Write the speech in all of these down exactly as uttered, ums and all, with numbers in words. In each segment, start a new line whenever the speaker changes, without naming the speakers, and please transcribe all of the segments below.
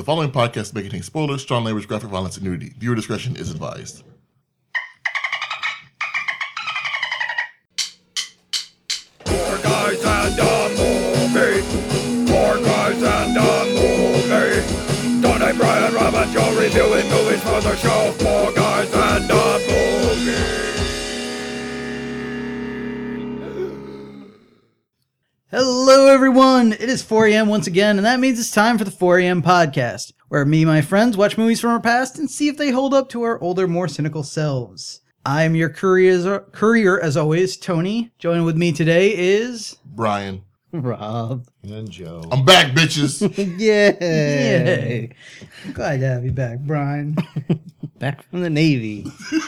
following podcast may contain spoilers, strong language, graphic violence, and nudity. Viewer discretion is advised.
Four guys and a movie. Four guys and a movie. Donnie, Brian, Rob, and Joe reviewing movies for the show. Four guys and a movie.
Hello, everyone. It is four a.m. once again, and that means it's time for the four a.m. podcast, where me and my friends watch movies from our past and see if they hold up to our older, more cynical selves. I'm your courier, courier as always, Tony. Joining with me today is...
Brian.
Rob.
And Joe.
I'm back, bitches.
Yay.
Yay. I'm glad to have you back, Brian.
Back from the Navy.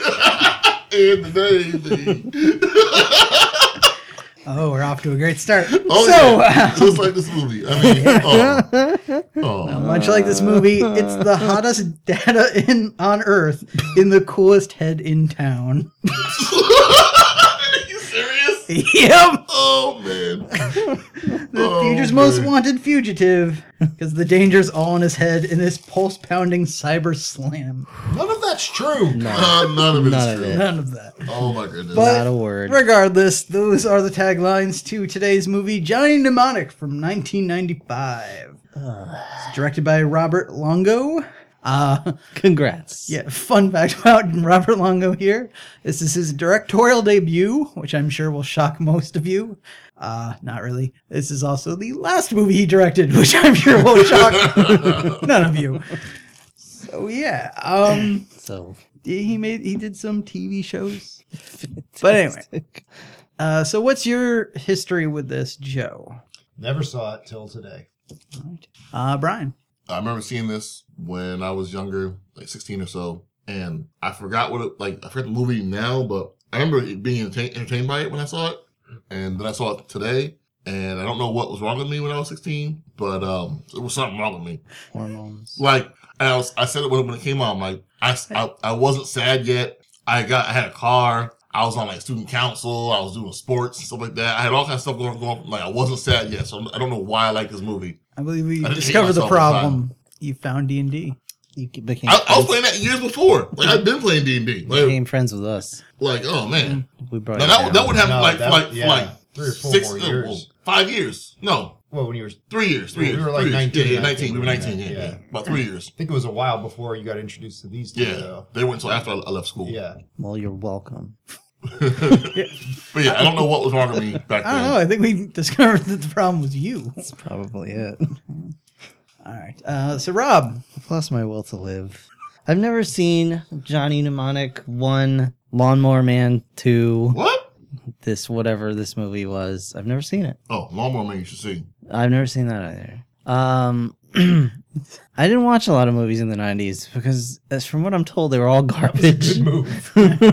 In the Navy.
Oh, we're off to a great start.
Oh,
so,
yeah. Just like this movie. I mean, oh. Oh.
Much like this movie, it's the hottest data in on Earth in the coolest head in town.
Are you serious?
Yep.
Oh, man.
The
Oh,
future's most
man.
wanted fugitive, because the danger's all in his head in this pulse-pounding cyber slam.
None of that's true.
No.
Uh, none of it
None
is
of
true.
it.
None of that.
Oh, my goodness.
But-
Not a word.
Regardless, those are the taglines to today's movie, Johnny Mnemonic from nineteen ninety-five. It's directed by Robert Longo. Uh,
Congrats.
yeah, fun fact about Robert Longo here. This is his directorial debut, which I'm sure will shock most of you. Uh, not really. This is also the last movie he directed, which I'm sure will shock none of you. So yeah, um,
So,
he made he did some T V shows. But anyway, uh, so what's your history with this, Joe?
Never saw it till today.
Uh, Brian.
I remember seeing this when I was younger, like sixteen or so, and I forgot what it, like, I forgot the movie now, but I remember it being entertain, entertained by it when I saw it, and then I saw it today, and I don't know what was wrong with me when I was sixteen, but um, there was something wrong with me.
hormones.
Like, and I, was, I said it when, when it came out, like, I, I, I wasn't sad yet. I got, I had a car. I was on like student council. I was doing sports and stuff like that. I had all kinds of stuff going on. Like, I wasn't sad yet, so I don't know why I like this movie.
I believe we
I didn't hate
discovered the
myself at the
problem. You found D and D.
You became,
I, I was playing that years before. Like, I've been playing D and D. Like,
became friends with us.
like, oh man,
We brought
now
you
that
down.
would, that would happen
No,
like
that-
for like
yeah,
for like
three or four
six,
more
uh,
years.
well, five years. No,
Well, when you were,
three years. Three
We
years.
were like
three years.
nineteen,
Yeah, yeah,
I
nineteen.
think,
We were
when
nineteen.
that-
Yeah, yeah,
yeah.
about three years.
I think it was a while before you got introduced to these two.
Yeah,
though.
they weren't until after I left school.
Yeah.
Well, you're welcome.
But yeah, I don't know what was wrong with me back
I don't
then.
know. I think we discovered that the problem was you.
That's probably it.
All right. Uh, so Rob.
I've lost my will to live. I've never seen Johnny Mnemonic one, Lawnmower Man two,
What?
this whatever this movie was. I've never seen it.
Oh, Lawnmower Man, you should see.
I've never seen that either. Um, I didn't watch a lot of movies in the nineties because, as from what I'm told, they were all garbage.
Good move.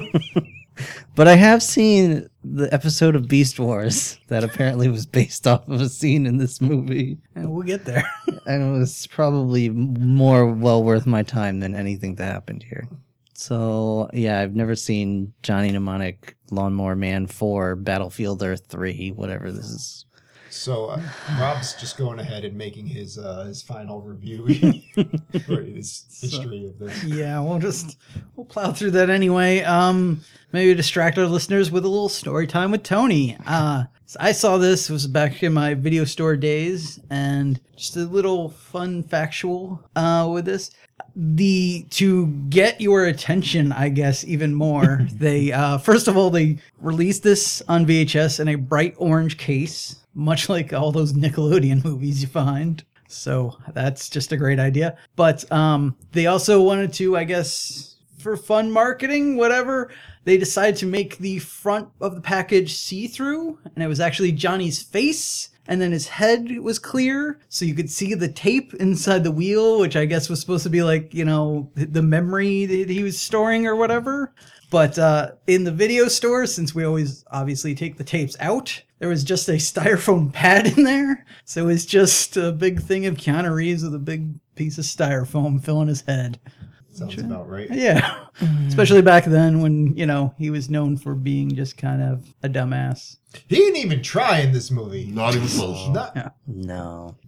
But I have seen the episode of Beast Wars that apparently was based off of a scene in this movie.
And we'll get there.
And it was probably more well worth my time than anything that happened here. So, yeah, I've never seen Johnny Mnemonic, Lawnmower Man four, Battlefield Earth three, whatever this is.
So uh, Rob's just going ahead and making his uh, his final review for his history of this.
Yeah, we'll just we'll plow through that anyway. Um, maybe distract our listeners with a little story time with Tony. Uh, so I saw this it was back in my video store days, and just a little fun factual uh, with this. The to get your attention, I guess, even more. they uh, first of all they released this on V H S in a bright orange case, much like all those Nickelodeon movies you find. So that's just a great idea. But um, they also wanted to, I guess, for fun marketing, whatever, they decided to make the front of the package see-through, and it was actually Johnny's face. And then his head was clear, so you could see the tape inside the wheel, which I guess was supposed to be like, you know, the memory that he was storing or whatever. But uh, in the video store, since we always obviously take the tapes out, there was just a styrofoam pad in there. So it was just a big thing of Keanu Reeves with a big piece of styrofoam filling his head.
Sounds about right.
Yeah. Especially back then when, you know, he was known for being just kind of a dumbass.
He didn't even try in this movie.
Not even close.
Not,
Yeah.
No.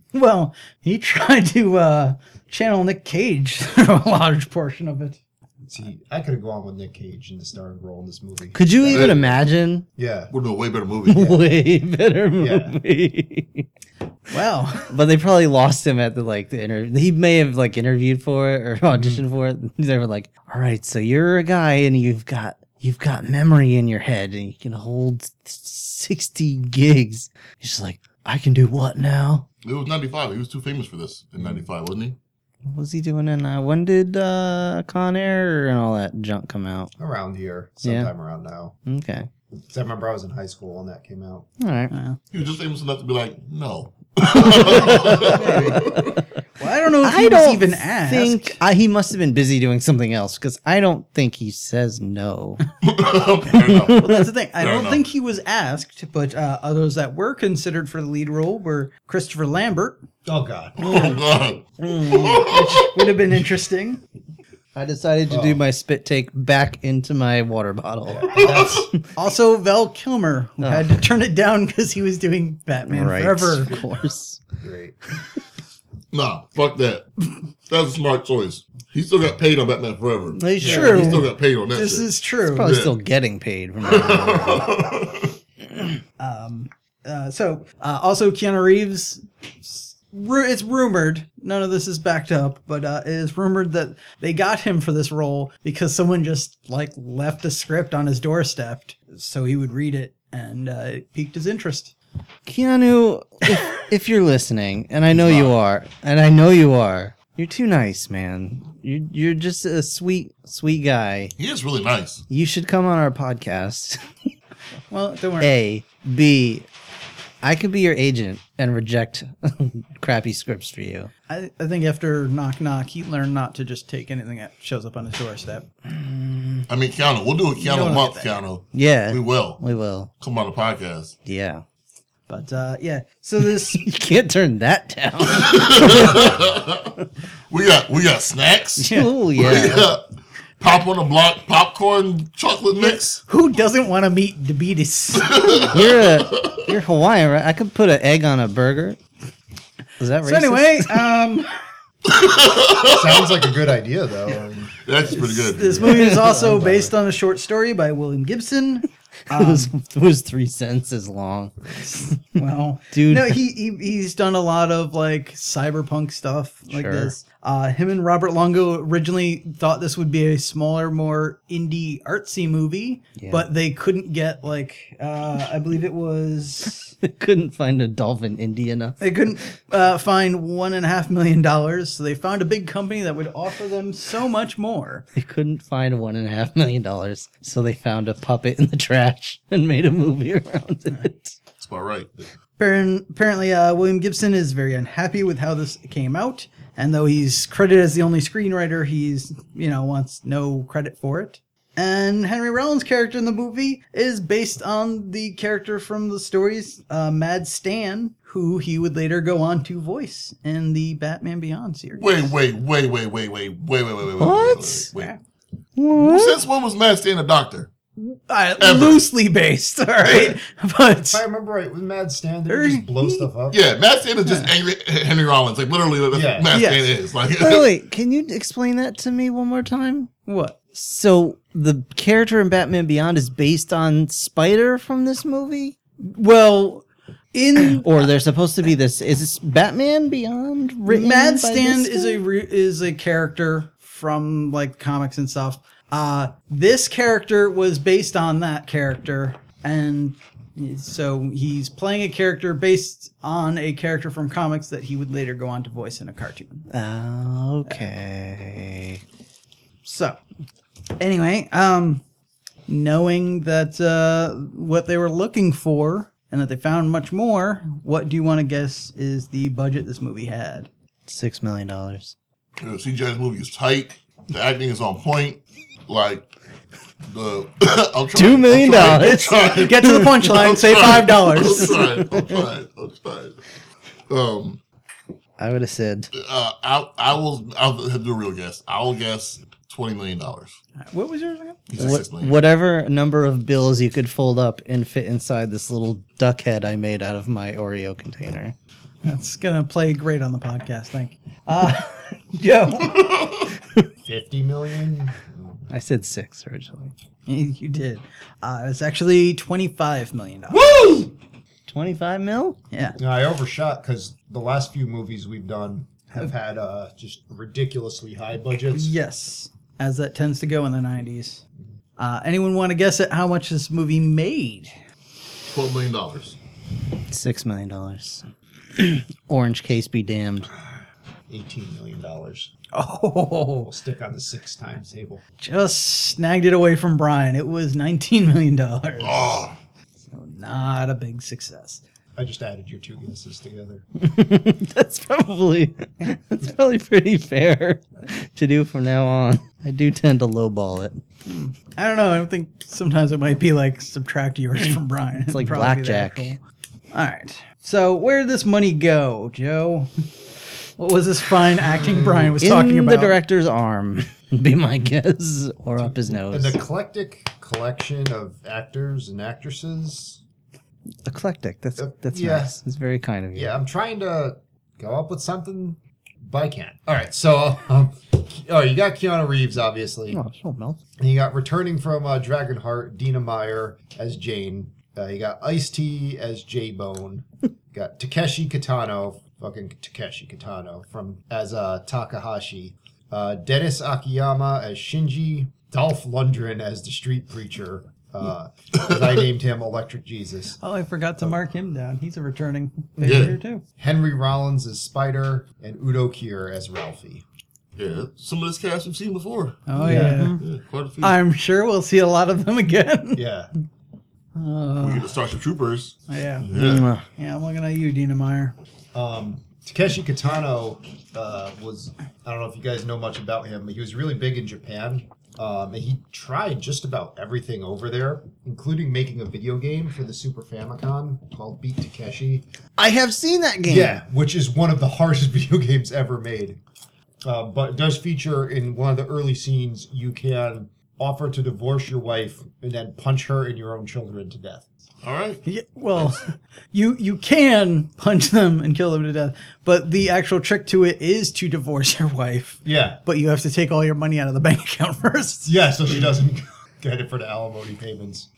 Well, he tried to uh, channel Nick Cage through a large portion of it.
See, I could have gone with Nick Cage in the starring role in this movie.
Could you
Yeah.
even imagine?
Yeah.
Would have been a way better movie.
Way better
Yeah.
movie.
Well,
But they probably lost him at the like the interview. He may have like interviewed for it or auditioned for it. They were like, "All right, so you're a guy and you've got you've got memory in your head and you can hold sixty gigs." He's just like, "I can do what now?"
It was ninety-five. He was too famous for this in ninety-five, wasn't he?
What was he doing in? Uh, when did uh, Con Air and all that junk come out?
Around here.
Yeah.
Sometime around now.
Okay,
Because I remember I was in high school when that came out.
all right.
uh,
He was just famous enough to be like, no.
well, I don't know if he
I
was
don't
even asked.
think uh, he must have been busy doing something else because I don't think he says no.
Fair enough.
Well, that's the thing. I
Fair
don't
enough.
think he was asked, but uh, others that were considered for the lead role were Christopher Lambert,
Oh, God.
Oh, God.
which would have been interesting.
I decided to do my spit take back into my water bottle.
That's,
Also, Val Kilmer, who had to turn it down because he was doing Batman
Right,
Forever.
of course.
great.
Nah, fuck that. That's a smart choice. He still got paid on Batman Forever.
He's
Yeah.
sure.
He still got paid on that
This
shit.
is true.
Probably
Yeah.
still getting paid from that.
Um, uh, so, uh, also Keanu Reeves. ru- It's rumored, none of this is backed up, but uh, it is rumored that they got him for this role because someone just like left a script on his doorstep so he would read it, and uh, it piqued his interest.
Keanu, if, if you're listening, and I know you are, and I know you are, you're too nice, man. You're, you're just a sweet, sweet guy.
He is really nice.
You should come on our podcast.
Well, don't worry.
A. B. I could be your agent and reject crappy scripts for you.
I, I think after Knock Knock, he learned not to just take anything that shows up on his doorstep.
I mean, Keanu. We'll do a Keanu
don't
month,
get that.
Keanu.
Yeah,
We will.
we will.
Come on the podcast.
Yeah.
But uh, yeah, so this
You can't turn that down.
We got we got snacks.
Oh,
We
yeah.
got pop on the block popcorn chocolate mix.
who doesn't want to meet Diabetes?
You're a, you're Hawaiian, right? I could put an egg on a burger. Is that racist?
So anyway, um,
Sounds like a good idea, though. I mean,
That's pretty good.
this movie is also based on a short story by William Gibson.
it, was, it was three sentences long.
Well,
Dude.
no, he, he he's done a lot of like cyberpunk stuff like
Sure.
this. Uh, him and Robert Longo originally thought this would be a smaller, more indie artsy movie,
Yeah.
but they couldn't get like uh, I believe it was
Couldn't find a dolphin indie enough.
they couldn't uh, find one and a half million dollars, so they found a big company that would offer them so much more.
They couldn't find one and a half million dollars, so they found a puppet in the trash and made a movie around it.
That's about right.
Apparent- Apparently, uh, William Gibson is very unhappy with how this came out, and though he's credited as the only screenwriter, he's, you know, wants no credit for it. And Henry Rollins' character in the movie is based on the character from the stories, uh, Mad Stan, who he would later go on to voice in the Batman Beyond series.
Wait, wait, wait, wait, wait, wait, wait, wait, wait, wait, wait.
What?
Wait, wait, wait. Who Since when was Matt Stan a doctor?
Uh,
Ever.
loosely based, all right? But
if I remember right, with Mad Stan, did he just blow stuff up?
Yeah, Matt Stan is just angry Henry Rollins. Like literally, that's
Yeah.
what Matt
Yes.
Stan is. Like,
Wait, wait, can you explain that to me one more time?
what?
So the character in Batman Beyond is based on Spider from this movie?
Well, in
Or there's supposed to be this, is this Batman Beyond written
Mad
by
Stan
this
is a
guy?
re- is a character from like comics and stuff. Uh, this character was based on that character, and so he's playing a character based on a character from comics that he would later go on to voice in a cartoon.
Okay.
So, anyway, um, knowing that uh, what they were looking for and that they found much more, what do you want to guess is the budget this movie had?
Six million dollars.
you know, C G I's movie is tight. The acting is on point. Like the I'm trying,
Two million
I'm trying, I'm
dollars.
trying.
Get to the punchline,
I'm
say
trying.
five dollars.
I'm trying. I'm trying. I'm trying. Um,
I would have said
uh, I I will I'll do a real guess. I will guess twenty million dollars.
What was yours again?
He said
what,
six million.
whatever number of bills you could fold up and fit inside this little duck head I made out of my Oreo container.
That's gonna play great on the podcast. Thank you. Uh, Joe,
Fifty million.
I said six originally.
you did. Uh, it's actually twenty-five million dollars.
Woo!
Twenty-five mil.
Yeah.
No, I overshot because the last few movies we've done have had uh, just ridiculously high budgets.
Yes, as that tends to go in the nineties. Uh, anyone want to guess at how much this movie made?
Twelve million dollars.
Six million dollars. Orange case be damned.
Eighteen million dollars.
Oh,
We'll stick on the six times table.
just snagged it away from Brian. It was nineteen million dollars.
Oh,
So not a big success.
I just added your two guesses together.
That's probably that's probably pretty fair to do from now on. I do tend to lowball it.
I don't know. I don't think sometimes it might be like subtract yours from Brian.
It's like
Probably the
blackjack.
actual- All right. So where did this money go, Joe? What was this fine acting Brian was
In
talking about?
the director's arm, would be my guess, or up his
An
nose.
eclectic collection of actors and actresses.
Eclectic. That's
Uh,
that's
yeah.
nice. It's very kind of you.
Yeah, I'm trying to go up with something, but I can't. All right, so um, oh, you got Keanu Reeves, obviously.
Oh, so melt.
And you got returning from uh, Dragonheart, Dina Meyer as Jane. Uh, you got Ice-T as J-Bone. Got Takeshi Kitano, fucking Takeshi Kitano, from as uh, Takahashi. Uh, Dennis Akiyama as Shinji. Dolph Lundgren as the street preacher. Uh, 'cause I named him Electric Jesus.
Oh, I forgot to mark him down. He's a returning figure
Yeah.
here too.
Henry Rollins as Spider. And Udo Kier as Ralphie.
yeah. Some of this cast we've seen before.
Oh
Yeah.
yeah.
Yeah, quite a few.
I'm sure we'll see a lot of them again.
Yeah.
Uh,
we get the Starship Troopers.
yeah.
Yeah.
Mwah.
Yeah, I'm looking at you, Dina Meyer.
Um, Takeshi Kitano uh, was, I don't know if you guys know much about him, but he was really big in Japan. Um, and he tried just about everything over there, including making a video game for the Super Famicom called Beat Takeshi.
I have seen that game.
Yeah, which is one of the hardest video games ever made. Uh, but it does feature in one of the early scenes, you can offer to divorce your wife and then punch her and your own children to death.
All right.
Yeah, well, you you can punch them and kill them to death, but the actual trick to it is to divorce your wife.
Yeah.
But you have to take all your money out of the bank account first.
Yeah, so she doesn't get it for the alimony payments.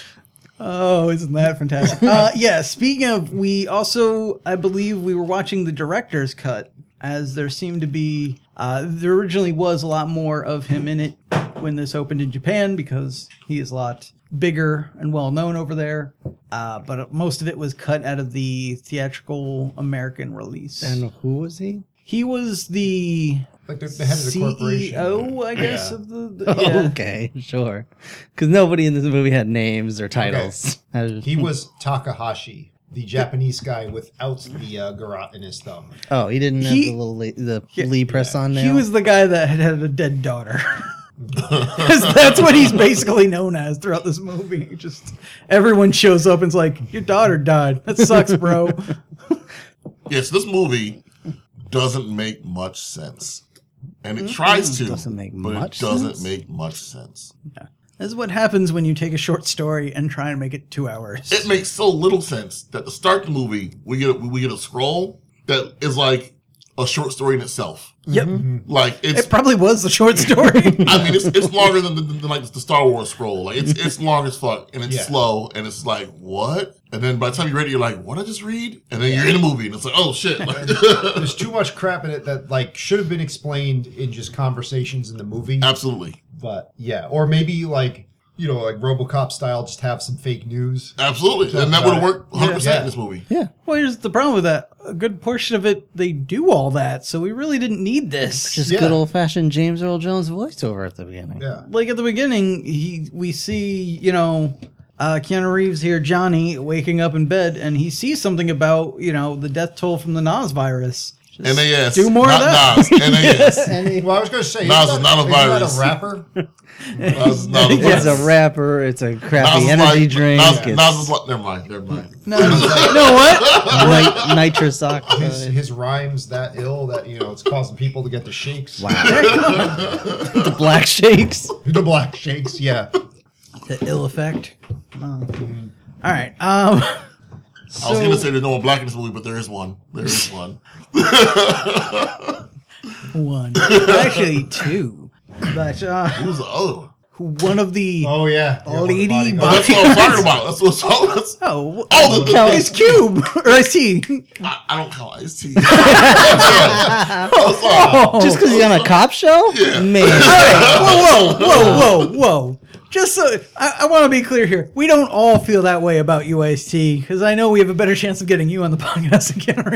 Oh, isn't that fantastic? uh, yeah, speaking of, we also, I believe we were watching the director's cut, as there seemed to be, uh, there originally was a lot more of him in it when this opened in Japan, because he is a lot bigger and well known over there. Uh, but most of it was cut out of the theatrical American release.
And who was he?
he was the
Like the, the head of the corporation.
C E O, I guess,
Yeah.
of the, the yeah.
Okay, sure. Because nobody in this movie had names or titles. I was-
He was Takahashi, the Japanese guy without the uh, garrote in his thumb.
oh, he didn't have
He-
the little la- the
Yeah,
Lee press on now.
He was the guy that had had a dead daughter. Because that's what he's basically known as throughout this movie. Just everyone shows up and's like, "Your daughter died. That sucks, bro."
Yes, this movie doesn't make much sense. And it tries to,
Doesn't make
but
much
it doesn't
sense?
make much sense.
This is what happens when you take a short story and try and make it two hours.
It makes so little sense that to start the movie, we get a, we get a scroll that is like a short story in itself.
Yep,
Like it's,
it probably was the short story.
I mean, it's, it's longer than, than, than like the Star Wars scroll. Like it's it's long as fuck, and it's
Yeah.
slow, and it's like what? And then by the time you're ready, you're like, what did I just read? And then you're in a movie, and it's like, oh shit. Like,
There's too much crap in it that like should have been explained in just conversations in the movie.
absolutely,
But yeah, or maybe like you know like RoboCop style, just have some fake news.
absolutely, and that
about
would have
it.
worked one hundred percent
Yeah.
in this movie.
yeah.
Well, here's the problem with that. A good portion of it, they do all that, so we really didn't need this.
Just
Yeah.
good old fashioned James Earl Jones voiceover at the beginning.
Yeah.
Like at the beginning, he we see, you know, uh, Keanu Reeves here, Johnny, waking up in bed, and he sees something about, you know, the death toll from the N A S virus. Just
N A S,
do more
not
of that.
Nas, N A S.
Well, I was going to say,
Nas
isn't
is
that-
not a
isn't that
virus.
a rapper?
Nas is not a
It's
virus.
a rapper. It's a
Nas
crappy
is
energy
like,
drink.
Nas,
it's
Nas is like, never mind, never mind.
No, you know what?
nit- nitrous
His,
oxide.
his rhymes that ill that you know it's causing people to get the shakes.
Wow. The black shakes.
The black shakes, yeah.
The ill effect. Oh. All right. Um,
I was gonna say there's no one black in this movie, but there is one. There is one.
One. Actually, two. But uh,
Who's the other one?
one of the
Oh yeah, yeah
Lady
body-
Oh, that's what I'm talking about. That's what I'm talking about.
oh,
Oh, the, the,
oh, Ice Cube or Ice T.
I, I don't call Ice T.
Just because he's on a cop show?
Yeah.
Man.
Whoa, whoa, whoa, whoa, whoa! Just so I, I want to be clear here, we don't all feel that way about you, Ice T, because I know we have a better chance of getting you on the podcast than Keanu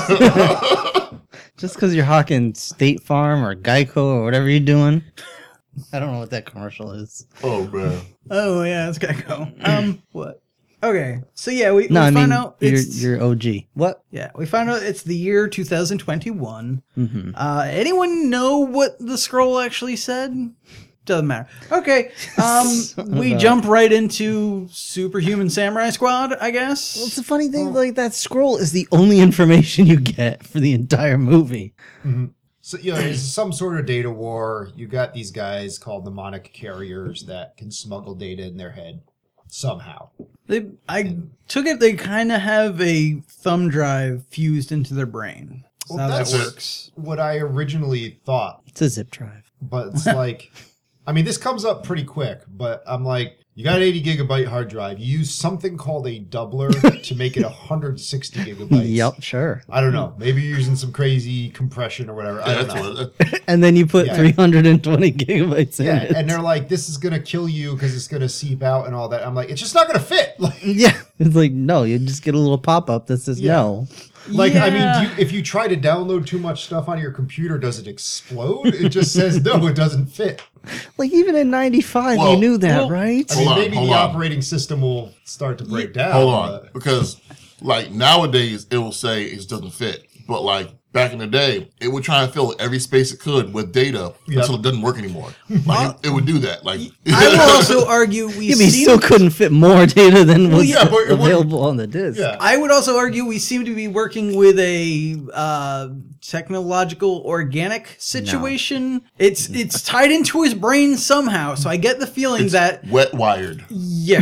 Reeves.
Just because you're hawking State Farm or Geico or whatever you're doing. I don't know what that commercial is.
Oh man.
Oh yeah, it's gotta go. Um, what? Okay, so yeah, we,
No,
we
I
found
mean,
out
you're,
it's
you're O G. What?
yeah, we found out it's the year two thousand twenty-one.
Mm-hmm.
Uh, anyone know what the scroll actually said? Doesn't matter. Okay, um, we
about-
jump right into Superhuman Samurai Squad, I
Well,
guess.
it's the funny thing, like, that scroll is the only information you get for the entire movie.
So, you know, there's some sort of data war. You got these guys called mnemonic carriers that can smuggle data in their head somehow.
They, I took it. They kind of have a thumb drive fused into their brain. That's
Well,
how that
that's-
works.
What I originally thought,
It's a zip drive.
but it's like, I mean, this comes up pretty quick, but I'm like, you got an eighty gigabyte hard drive. You use something called a doubler to make it one hundred sixty gigabytes.
Yep, sure.
I don't know. Maybe you're using some crazy compression or whatever. I
Yeah,
don't
that's
know.
what.
And then you put
Yeah.
three hundred twenty gigabytes in
Yeah,
it.
and they're like, this is going to kill you because it's going to seep out and all that. I'm like, it's just not going to fit. Like,
Yeah, it's like, no, you just get a little pop-up that says
Yeah.
no.
Like, I mean,
Yeah.
do you, if you try to download too much stuff on your computer, does it explode? It just says, no, it doesn't fit.
Like, even in ninety-five,
Well,
you knew that,
well,
right?
I mean,
Hold on,
maybe
hold
the
on.
operating system will start to break down.
Hold on,
but-
because like nowadays it will say it doesn't fit, but like back in the day, it would try and fill every space it could with data
Yep.
until it doesn't work anymore. Like it, it would do that. Like
I will also argue we
Yeah, but you
seem
still couldn't fit more data than was
yeah, but it would-
available on the disc.
Yeah.
I would also argue we seem to be working with a uh, technological organic situation. It's it's tied into his brain somehow, so I get the feeling that
wet wired.
yeah,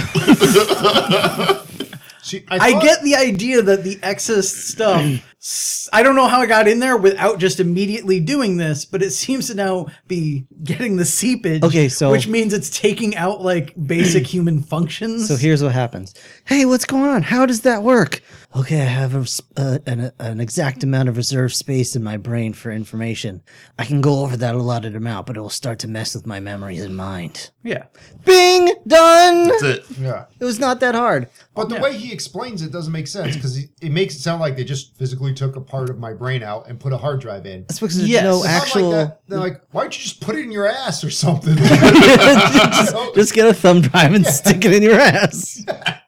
See,
I
thought-
get the idea that the excess stuff. s- I don't know how it got in there without just immediately doing this, but it seems to now be getting the seepage.
Okay, so-
which means it's taking out like basic human functions.
So here's what happens. Hey, what's going on? How does that work? Okay, I have a, s- uh, an, an exact amount of reserve space in my brain for information. I can go over that allotted amount, but it will start to mess with my memories and mind.
yeah.
Bing! Done!
That's it.
Yeah.
It was not that hard.
But the way he explains it doesn't make sense because it makes it sound like they just physically took a part of my brain out and put a hard drive in.
That's because there's
Yes.
no
It's
It's not
actual...
like that. They're like, why don't you just put it in your ass or something?
just, just get a thumb drive and stick it in your ass.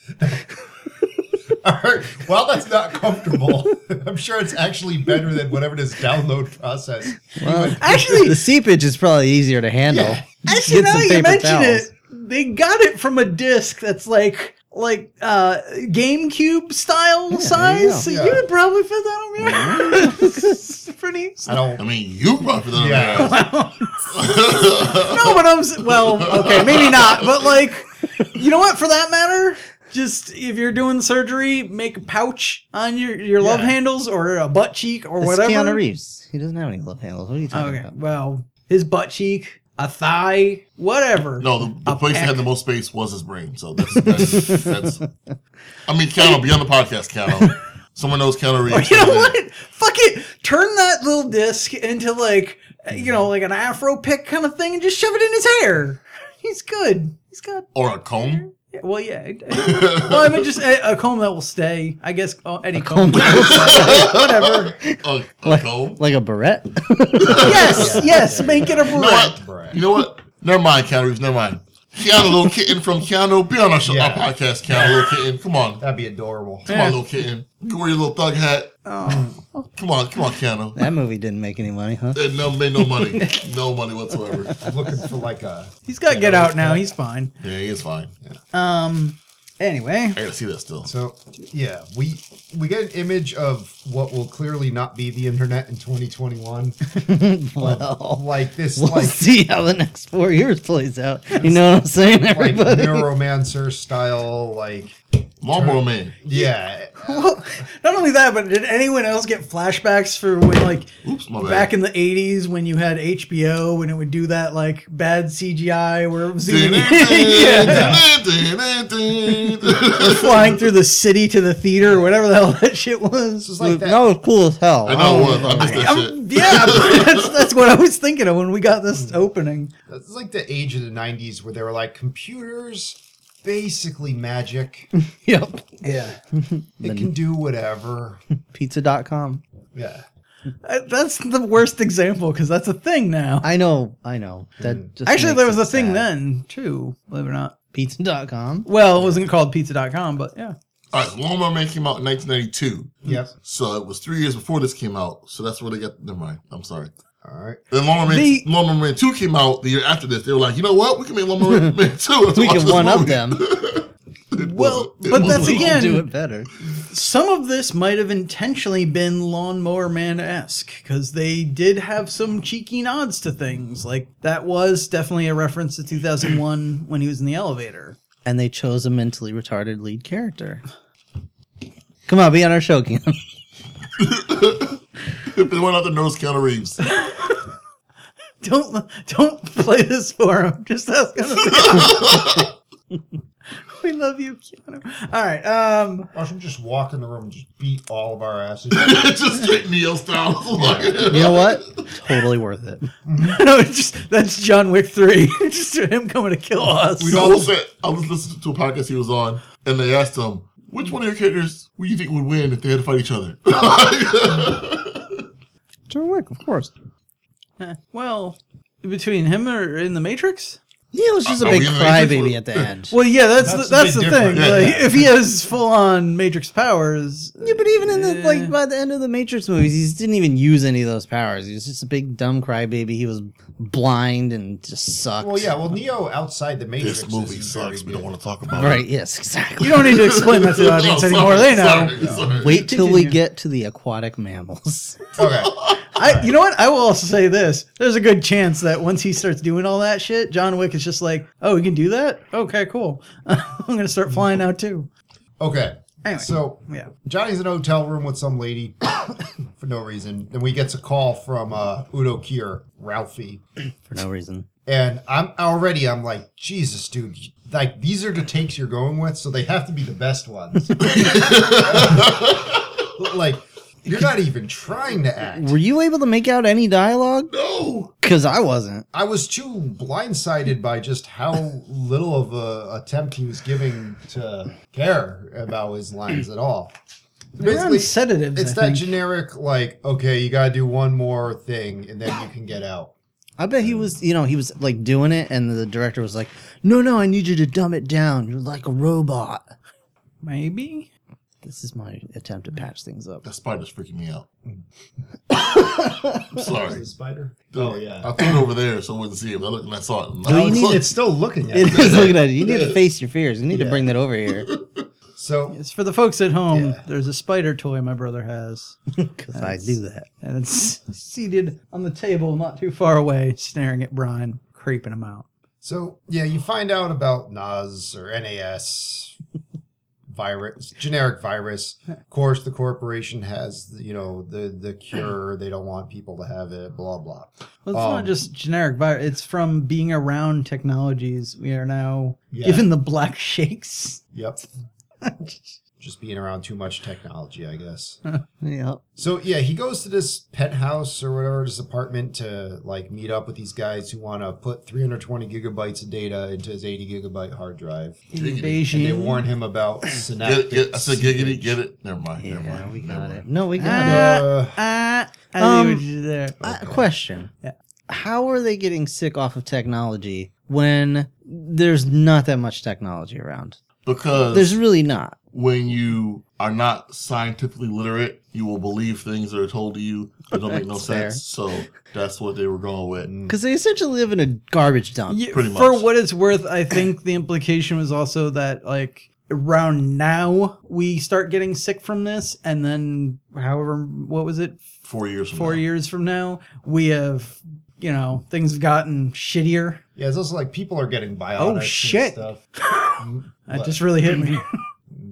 All right. Well, that's not comfortable. I'm sure it's actually better than whatever this download process.
Well,
Actually-
the seepage is probably easier to handle.
Yeah.
Actually,
Get
now
some
that you
paper
mention
towels.
it, they got it from a disc that's like like uh GameCube style
there you go.
size, so
Yeah.
you would probably fit that on your It's pretty.
I don't.
I mean, you probably that.
Yeah.
No, but I'm s- well, okay, maybe not, but like, you know what? For that matter, just if you're doing surgery, make a pouch on your your love
Yeah.
handles or a butt cheek or
It's
whatever.
Keanu Reeves. He doesn't have any love handles. What are you talking
Okay,
about?
well, his butt cheek, a thigh, whatever.
No, the, the
A
place that
peck.
had the most space was his brain. So that's that's. that's I mean, Keanu, be on the podcast, Keanu. Someone knows Keanu Reeves.
You know what? Fuck it. Turn that little disc into like, you know, like an afro pick kind of thing and just shove it in his hair. He's good. He's got.
Or a comb.
Yeah, well, yeah. Well, I mean, just a, a comb that will stay. I guess oh, any comb.
comb
Whatever.
A, a
Like,
comb.
like a barrette?
Yes, yes. Make it a
You know
barrette.
what? You know what? Never mind, Keanu Reeves. Never mind. Keanu, little kitten from Keanu. Be on our, show,
Yeah.
our podcast, Keanu, little kitten. Come on.
That'd be adorable.
Come on, little kitten. You can wear your little thug hat.
Oh.
Come on, come on, Keanu.
That movie didn't make any money, huh?
It no, made no money. No money whatsoever.
I'm looking for like a.
He's got to get out now. He's fine.
Yeah, he is fine.
Um. Anyway,
I gotta see that still.
So yeah, we we get an image of what will clearly not be the internet in twenty twenty-one.
Well,
Like this,
we'll
like
see how the next four years plays out. You know what I'm saying,
like
everybody?
neuromancer style, like
Lawnmower Man.
Yeah.
Well, not only that, but did anyone else get flashbacks for when, like,
Oops, my bad.
back in the eighties when you had H B O and it would do that, like, bad C G I where it was zooming yeah. Or flying through the city to the theater or whatever the hell that shit was.
This is like that.
That was cool as hell.
I know it was. I missed that
I'm-
shit.
yeah, but that's, that's what I was thinking of when we got this opening.
It's like the age of the nineties where they were like, computers, basically magic.
Yep.
Yeah.
It can do whatever.
Pizza dot com.
Yeah.
Uh, That's the worst example because that's a thing now.
I know. I know. That just
Actually,
makes
there was
it
a thing
sad.
then, too, believe it or not.
Pizza dot com.
Well, it wasn't called pizza dot com, but yeah.
All right, so Lawnmower Man came out in nineteen ninety-two.
Yep.
So it was three years before this came out. So that's where they got. Never mind. I'm sorry.
All right.
Then Lawnmower Man,
The-
Lawnmower Man two came out the year after this. They were like, you know what? We can make Lawnmower Man two. Let's
We
watch
can
this
one up
movie.
them.
It
Well,
wasn't. It
but that's
wasn't.
again-
do it better.
Some of this might have intentionally been Lawnmower Man-esque because they did have some cheeky nods to things. Like, that was definitely a reference to two thousand one when he was in the elevator.
And they chose a mentally retarded lead character. Come on, be on our show, Keanu.
If they went out there, knows Keanu Reeves.
Don't don't play this for him. Just ask him. We love you, Keanu. All right. Um,
Why don't you just walk in the room and just beat all of our asses?
Just straight Neo style.
You know what? Totally worth it.
no, it's just that's John Wick three. Just him coming to kill us.
We all said, I was listening to a podcast he was on, and they asked him, which one of your characters would you think would win if they had to fight each other?
John Wick, of course.
Eh, well, between him or in the Matrix.
Yeah, it was just a
Are
big
we in the Matrix?
crybaby at the end.
Well, yeah, that's
That's
the,
a
that's the
bit
thing.
different.
Like,
Yeah.
if he has full on Matrix powers,
Yeah, but even in the
Eh.
like by the end of the Matrix movies, he didn't even use any of those powers. He was just a big dumb crybaby. He was blind and just sucked.
Well, yeah. Well, Neo outside the Matrix.
This movie
isn't very
sucks. We don't
good.
want to talk about it.
Right? Yes, exactly.
you don't need to explain that to the
No,
audience
sorry,
anymore. They know.
sorry, sorry.
Wait till we
Continue.
get to the aquatic mammals.
Okay.
I, you know what? I will also say this: there's a good chance that once he starts doing all that shit, John Wick is just like, "Oh, we can do that? Okay, cool. I'm gonna start flying now too."
Okay.
Anyway,
So
yeah.
Johnny's in a hotel room with some lady for no reason. Then we gets a call from uh, Udo Kier, Ralphie.
For no reason.
And I'm already, I'm like, Jesus, dude. Like, these are the takes you're going with, so they have to be the best ones. Like, you're not even trying to act.
Were you able to make out any dialogue?
No.
Because I wasn't.
I was too blindsided by just how little of a attempt he was giving to care about his lines at all.
They're on sedatives.
it's
I
that
think.
generic, like, okay, you gotta do one more thing and then you can get out.
I bet he was, you know, he was like doing it, and the director was like, "No, no, I need you to dumb it down. You're like a robot."
Maybe.
This is my attempt to patch things up.
That spider's freaking me out. I'm sorry.
The spider?
Oh, yeah. I threw it over there so I wouldn't see it. But I looked and I saw it.
Do you
it's,
need
it's still looking at
It
you.
is looking at you. You need to face your fears. You need to bring that over here.
So,
It's for the folks at home.
Yeah.
There's a spider toy my brother has,
Because I do that.
and it's seated on the table not too far away, staring at Brian, creeping him out.
so yeah, you find out about N A S or N A S virus, generic virus. Of course, the corporation has, you know, the, the cure. They don't want people to have it, blah, blah.
Well, it's
Um,
not just generic virus. It's from being around technologies. We are now
Yeah.
given the black shakes.
Yep. Just being around too much technology, I guess.
Yeah.
So yeah, he goes to this penthouse or whatever, this apartment to like meet up with these guys who want to put three hundred twenty gigabytes of data into his eighty gigabyte hard drive.
In
Giggity.
And they
Beijing.
warn him about
Get
synaptic.
it, get, I said giggity, get it. Never mind.
Yeah,
never mind.
we
never
got
mind.
it. No, we got
Ah,
Uh,
ah, I
Um,
see what you did there.
it. Uh, question.
Yeah.
How are they getting sick off of technology when there's not that much technology around?
Because
There's really not.
when you are not scientifically literate, you will believe things that are told to you that don't make no
That's fair.
sense. So that's what they were going with.
Because they essentially live in a garbage dump.
Yeah,
pretty
for
much.
what it's worth, I think the implication was also that like around now we start getting sick from this, and then however what was it,
Four years from
four
now.
years from now we have, you know, things have gotten shittier.
yeah, it's also like people are getting biotics
Oh,
and
shit.
stuff.
That just really hit me.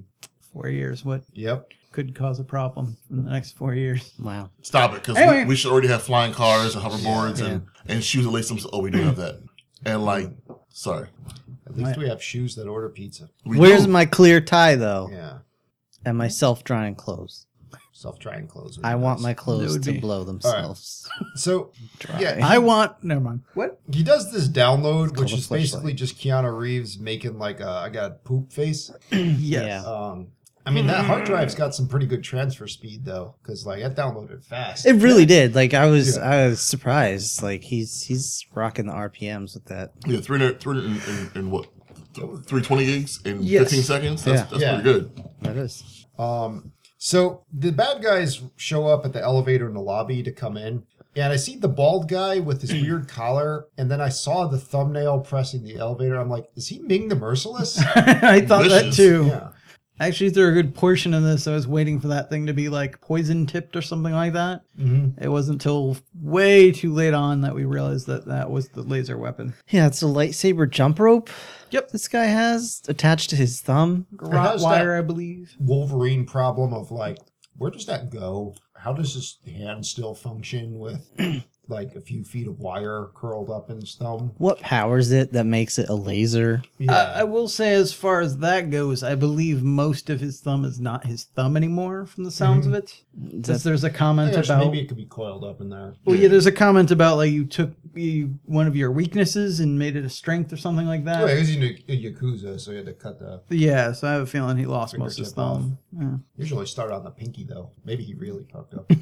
four years. What
Yep.
could cause a problem in the next four years?
Wow.
Stop it, because
Anyway.
we, we should already have flying cars and hoverboards
Yeah.
and, and shoes at least. Some, oh, we do have that. And like, sorry.
At least we have shoes that order pizza.
We
Where's
do.
my clear tie, though?
Yeah.
And my self-drying clothes.
Self-drying clothes. would
I
be
want
nice.
my clothes
would
to
be-
blow themselves.
So,
Dry.
yeah,
I want. Never mind. What?
he does this download,
called
which
a
is
fleshlight.
basically just Keanu Reeves making like a I got a poop face.
Yes.
Yeah.
Um, I mean that hard drive's got some pretty good transfer speed though, because like it downloaded fast.
It really did. Like I was,
Yeah.
I was surprised. Like he's he's rocking the R P Ms with that.
Yeah, three hundred, three hundred and, and, and what? three hundred twenty gigs in
Yes.
fifteen seconds? That's,
Yeah.
that's
Yeah.
pretty good.
That is.
Um, so the bad guys show up at the elevator in the lobby to come in, and I see the bald guy with this weird collar, and then I saw the thumbnail pressing the elevator. I'm like, is he Ming the Merciless?
I thought that
Vicious.
too.
Yeah.
Actually, through a good portion of this, I was waiting for that thing to be like poison tipped or something like that.
Mm-hmm.
It wasn't until way too late on that we realized that that was the laser weapon.
Yeah, it's a lightsaber jump rope.
Yep.
This guy has attached to his thumb.
how's that-
Rottweiler, I believe.
Wolverine problem of like, where does that go? How does his hand still function with like a few feet of wire curled up in his thumb?
What powers it that makes it a laser?
Yeah.
I, I will say, as far as that goes, I believe most of his thumb is not his thumb anymore, from the sounds of it. Because there's a comment
Gosh,
about.
maybe it could be coiled up in there.
Well, yeah, there's a comment about like you took you, one of your weaknesses and made it a strength or something like that.
Oh, yeah, he was in a, a Yakuza, so he had to cut the.
Yeah, so I have a feeling he lost most of his
Fingertip
thumb. Yeah.
Usually start on the pinky though. Maybe he really fucked up.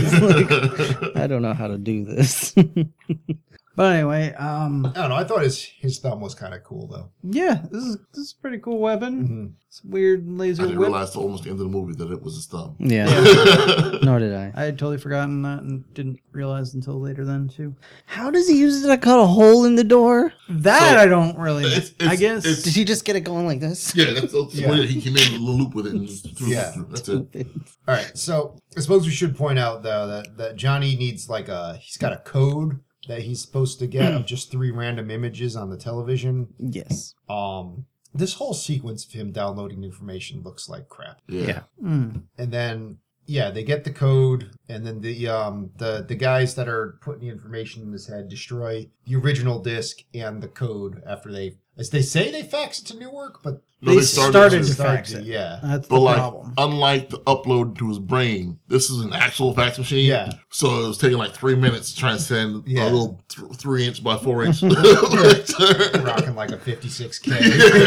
I don't know how to do this.
But anyway, um,
I don't know. I thought his his thumb was kind of cool though.
yeah, this is this is a pretty cool weapon.
Mm-hmm.
It's a weird
I
laser
didn't
whip.
realize till almost the end of the movie that it was his thumb.
yeah. Nor did I.
I had totally forgotten that and didn't realize until later then too.
How does he use it to cut a hole in the door?
That
So,
I don't really.
it's- it's-
I guess.
it's-
Did he just get it going like this?
Yeah, that's, that's
Yeah.
yeah. He, he made a little loop with it and just threw
Yeah.
it through. That's it.
All right, so I suppose we should point out though that that Johnny needs like a he's got a code that he's supposed to get of just three random images on the television.
Yes.
Um, this whole sequence of him downloading information looks like crap.
Yeah.
Yeah.
Mm.
And then yeah, they get the code, and then the um the the guys that are putting the information in his head destroy the original disc and the code after they, as they say, they fax it to Newark, but
No,
They started to
Start
fax
to-
it.
yeah.
That's
But
the
like,
problem.
unlike the upload to his brain, this is an actual fax machine.
Yeah.
So it was taking like three minutes to try and send
Yeah.
a little th- three inch by four inch.
Rocking like a fifty-six K.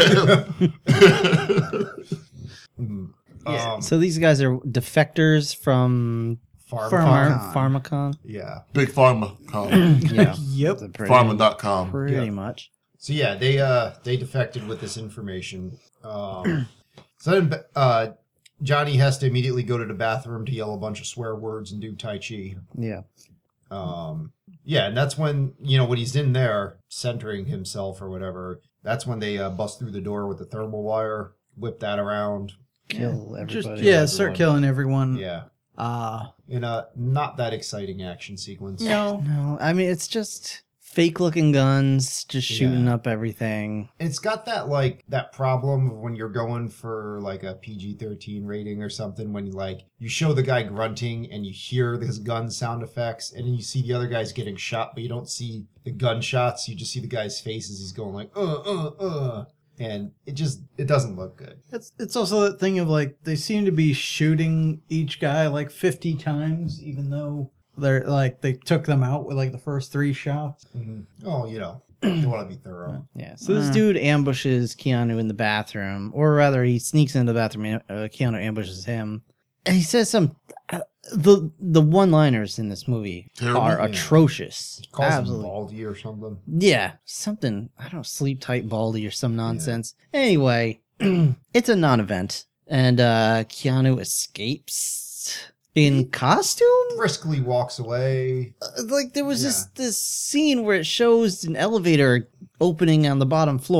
Mhm.
Yeah.
Um,
So these guys are defectors from
Farm,
Farm-
Farm Pharmacon.
Yeah.
Big Pharma. Com.
Yeah.
Yep.
Pretty,
Pharma dot com.
pretty
Yeah.
much.
So yeah, they uh they defected with this information. Um, so then uh, Johnny has to immediately go to the bathroom to yell a bunch of swear words and do Tai Chi.
Yeah.
Um, yeah, and that's when, you know, when he's in there centering himself or whatever, that's when they uh, bust through the door with the thermal wire, whip that around.
Kill everybody.
Just yeah, start
everyone.
killing everyone.
Yeah.
Uh
In a not that exciting action sequence.
no.
No, I mean it's just fake looking guns, just shooting
Yeah.
up everything.
It's got that like that problem of when you're going for like a P G thirteen rating or something, when like you show the guy grunting and you hear his gun sound effects, and then you see the other guys getting shot, but you don't see the gunshots. You just see the guy's face as he's going like uh uh uh, and it just it doesn't look good.
It's it's also that thing of like they seem to be shooting each guy like fifty times, even though they're like they took them out with like the first three shots.
Mm-hmm. Oh, you know, you want to be thorough.
Yeah. So this
Uh.
dude ambushes Keanu in the bathroom, or rather, he sneaks into the bathroom. and uh, Keanu ambushes him, and he says some. Uh, the the one liners in this movie
Terrible.
are
Yeah.
atrocious.
Calls him
Absolutely.
baldy or something.
Yeah, something, I don't know, sleep tight baldy or some nonsense. Anyway, it's a non-event, and uh Keanu escapes in costume.
Briskly walks away.
Uh, Like there was this
Yeah.
this scene where it shows an elevator opening on the bottom floor,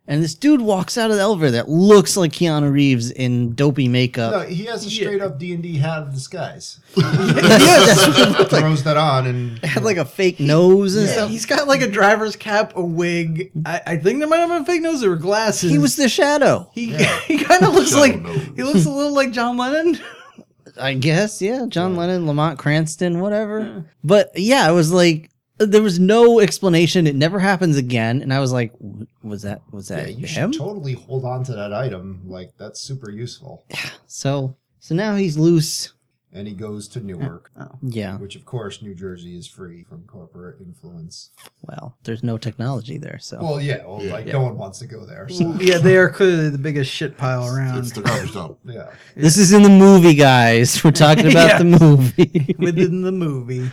and this dude walks out of the elevator that looks like Keanu Reeves in dopey makeup.
No, he has a straight up D and D hat of disguise.
Yeah, that's what it looked like.
Throws that on and
Had like a fake nose and
Yeah,
stuff.
he's got like a driver's cap, a wig. I, I think there might have been fake nose or glasses.
He was the Shadow.
He
Yeah.
he kind of looks
Shadow
like
nose.
he looks a little like John Lennon.
I guess, yeah. John Lennon, Lamont Cranston, whatever. But yeah, it was like there was no explanation. It never happens again. And I was like, w- was that was
yeah,
that
you
him?
should totally hold on to that item. Like that's super useful.
So so now he's loose.
And he goes to Newark,
Yeah.
which of course New Jersey is free from corporate influence.
Well, there's no technology there, so
Well, yeah, well,
Yeah.
like
Yeah.
no one wants to go there. So
Yeah, they are clearly the biggest shit pile around.
It's the garbage dump.
yeah,
this is in the movie, guys. We're talking about
Yeah.
the movie.
Within the movie.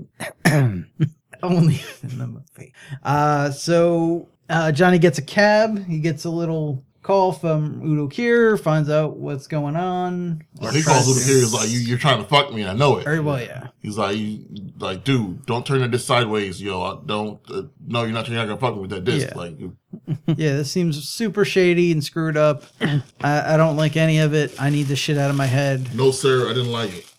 Only in the movie. Uh, so uh, Johnny gets a cab. He gets a little call from Udo Kier, finds out what's going on.
Or he calls Luda Kier, he's like, you, you're trying to fuck me, and I know it.
Very well, yeah.
He's like, you, like, dude, don't turn that disc sideways, yo. I don't, uh, no, you're not, you're not gonna fuck me with that disc.
Yeah.
Like, you-
Yeah, this seems super shady and screwed up. I, I don't like any of it. I need this shit out of my head.
no, sir, I didn't like it.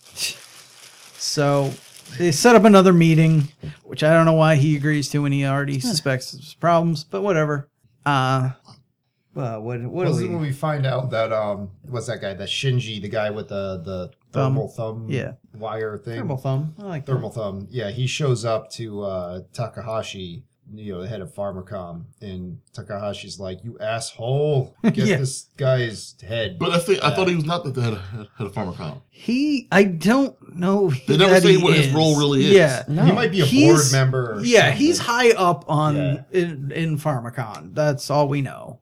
So they set up another meeting, which I don't know why he agrees to when he already suspects there's problems, but whatever. Uh, well, what what
was
do
it when
we?
we find out that um, what's that guy? That Shinji, the guy with the the
Thumb.
thermal thumb,
Yeah.
wire thing,
Thermal thumb. I like
thermal thumb. Yeah, he shows up to uh, Takahashi, you know, the head of Pharmacom, and Takahashi's like, "You asshole, get
Yeah.
this guy's head."
But I think, I thought he was not the head of, head of Pharmacom.
He, I don't know.
They never
that
say
he
what his
is.
role really is.
Yeah,
he might be a board
He's-
member. Or
yeah,
something.
he's high up on
Yeah.
in, in Pharmacon. That's all we know.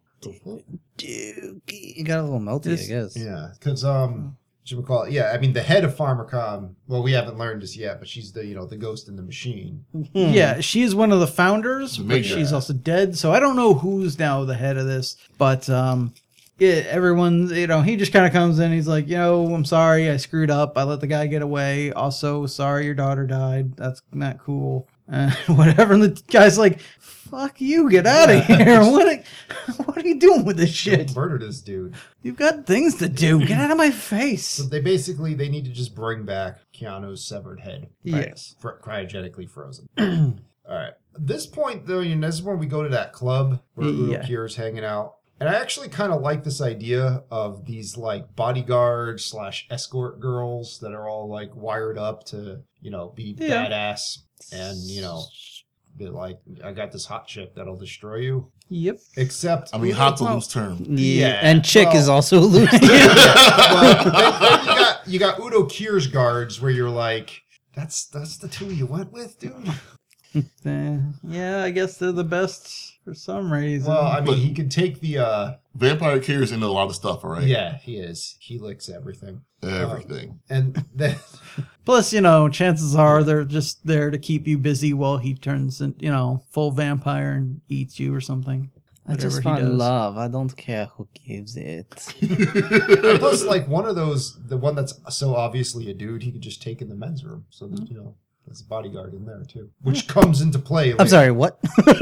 Dude, you got a little melty,
This-
I guess.
Yeah, because um, should we call it? Yeah, I mean, the head of Pharmacom. Well, we haven't learned this yet, but she's the you know the ghost in the machine.
Yeah, she's one of the founders, but
Major.
she's also dead. So I don't know who's now the head of this. But um, yeah, everyone, you know, he just kind of comes in. He's like, you know, I'm sorry, I screwed up. I let the guy get away. Also, sorry, your daughter died. That's not cool. Uh, whatever. And the guy's like, fuck you, get out of here. What are, what are you doing with this shit?
Don't murder this dude.
You've got things to do. Get out of my
So
face.
they basically they need to just bring back Keanu's severed head.
Yes.
Fr- cryogenically frozen. All right. At this point, though, you know, this is when we go to that club where Udo
Yeah.
Kier's hanging out. And I actually kind of like this idea of these like bodyguard slash escort girls that are all like wired up to, you know, be
Yeah.
badass and, you know, be like, I got this hot chick that'll destroy you.
Yep.
Except,
I mean,
Udo-
hot's a
well,
loose term.
Yeah,
Yeah,
and chick
well-
is also loose.
well, then, then you got you got Udo Kier's guards where you're like, that's that's the two you went with, dude.
Uh, yeah, I guess they're the best for some reason.
Well, I mean,
But-
he could take the. uh
Vampire Kier's into a lot of stuff, all right?
Yeah, he is. He licks everything,
Everything.
and then
Plus, you know, chances are they're just there to keep you busy while he turns, in, you know, full vampire and eats you or something.
I just
Whatever he
want
does.
love. I don't care who gives it.
plus, like one of those, the one that's so obviously a dude, he could just take in the men's room. So that, you know, there's a bodyguard in there too, which comes into play.
I'm
later.
sorry, what?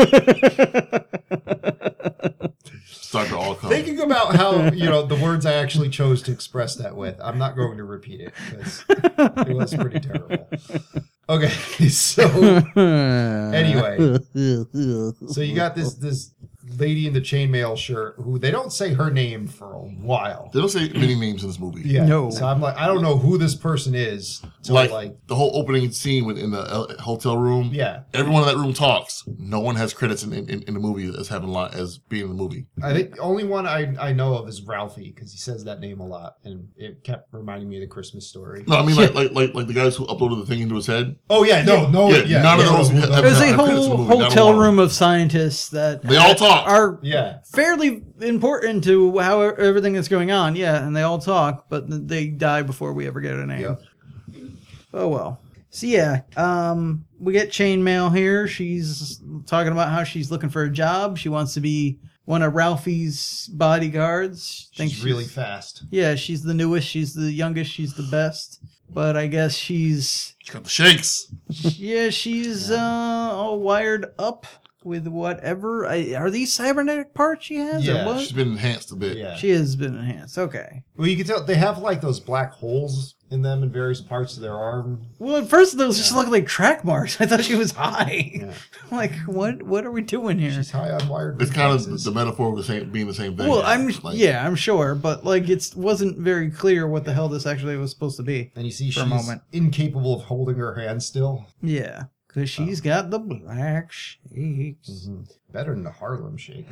Start to all come.
Thinking about how you know the words I actually chose to express that with, I'm not going to repeat it because it was pretty terrible. Okay, so Anyway. so you got this this lady in the chainmail shirt who they don't say her name for a while.
They don't say many names in this movie.
Yeah,
No.
So I'm like, I don't know who this person is. Till
Like,
like,
the whole opening scene within the uh, hotel room.
yeah,
Everyone in that room talks. No one has credits in, in, in the movie as having a lot as being in the movie.
I think the only one I, I know of is Ralphie because he says that name a lot, and it kept reminding me of the Christmas Story.
No, I mean like like like like the guys who uploaded the thing into his head.
Oh yeah, no, no,
Yeah,
yeah,
none of
yeah,
those
no,
have-
no,
There's a
Yeah, credits in the
whole
movie, not
hotel
one.
room of scientists that
They all talk.
are
yeah.
fairly important to how everything that's going on. Yeah, and they all talk, but they die before we ever get a name.
Yep.
Oh well. So yeah, um, we get chainmail here. She's talking about how she's looking for a job. She wants to be one of Ralphie's bodyguards. Thinks
She's really fast.
Yeah, she's the newest. She's the youngest. She's the best. But I guess she's
She got the shakes.
yeah, she's uh, all wired up. with whatever. I, are these cybernetic parts she has?
Yeah,
or what?
She's been enhanced a bit.
Yeah.
She has been enhanced. Okay.
Well, you can tell they have like those black holes in them in various parts of their arm.
Well, at first those just looked like track marks. I thought she was high.
Yeah.
Like, what? What are we doing here?
She's high on wired.
It's kind of
reflexes.
the metaphor of the same being the same thing.
Well, I'm
Like,
yeah, I'm sure, but like it wasn't very clear what the hell this actually was supposed to be.
And you see
for a
she's
moment.
incapable of holding her hand still.
Yeah, because she's got the black shakes.
Better than the Harlem Shake.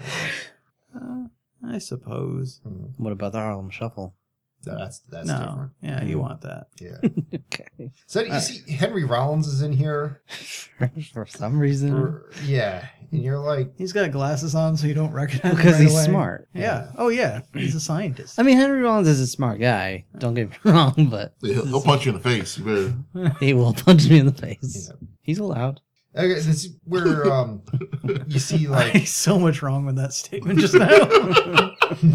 Uh, I suppose.
What about the Harlem Shuffle?
That's that's
No,
different.
yeah, you want that.
Yeah.
Okay.
So you see Henry Rollins is in here.
For some reason.
Or, yeah. And you're like,
He's got glasses on, so you don't recognize him
Because
right
he's
away.
smart.
Yeah. Oh yeah, he's a scientist.
I mean, Henry Rollins is a smart guy. Don't get me wrong, but
he'll, he'll punch you in the face. You better.
he will punch me in the face.
Yeah.
He's allowed.
okay, this is where um you see like
He's so much wrong with that statement just now.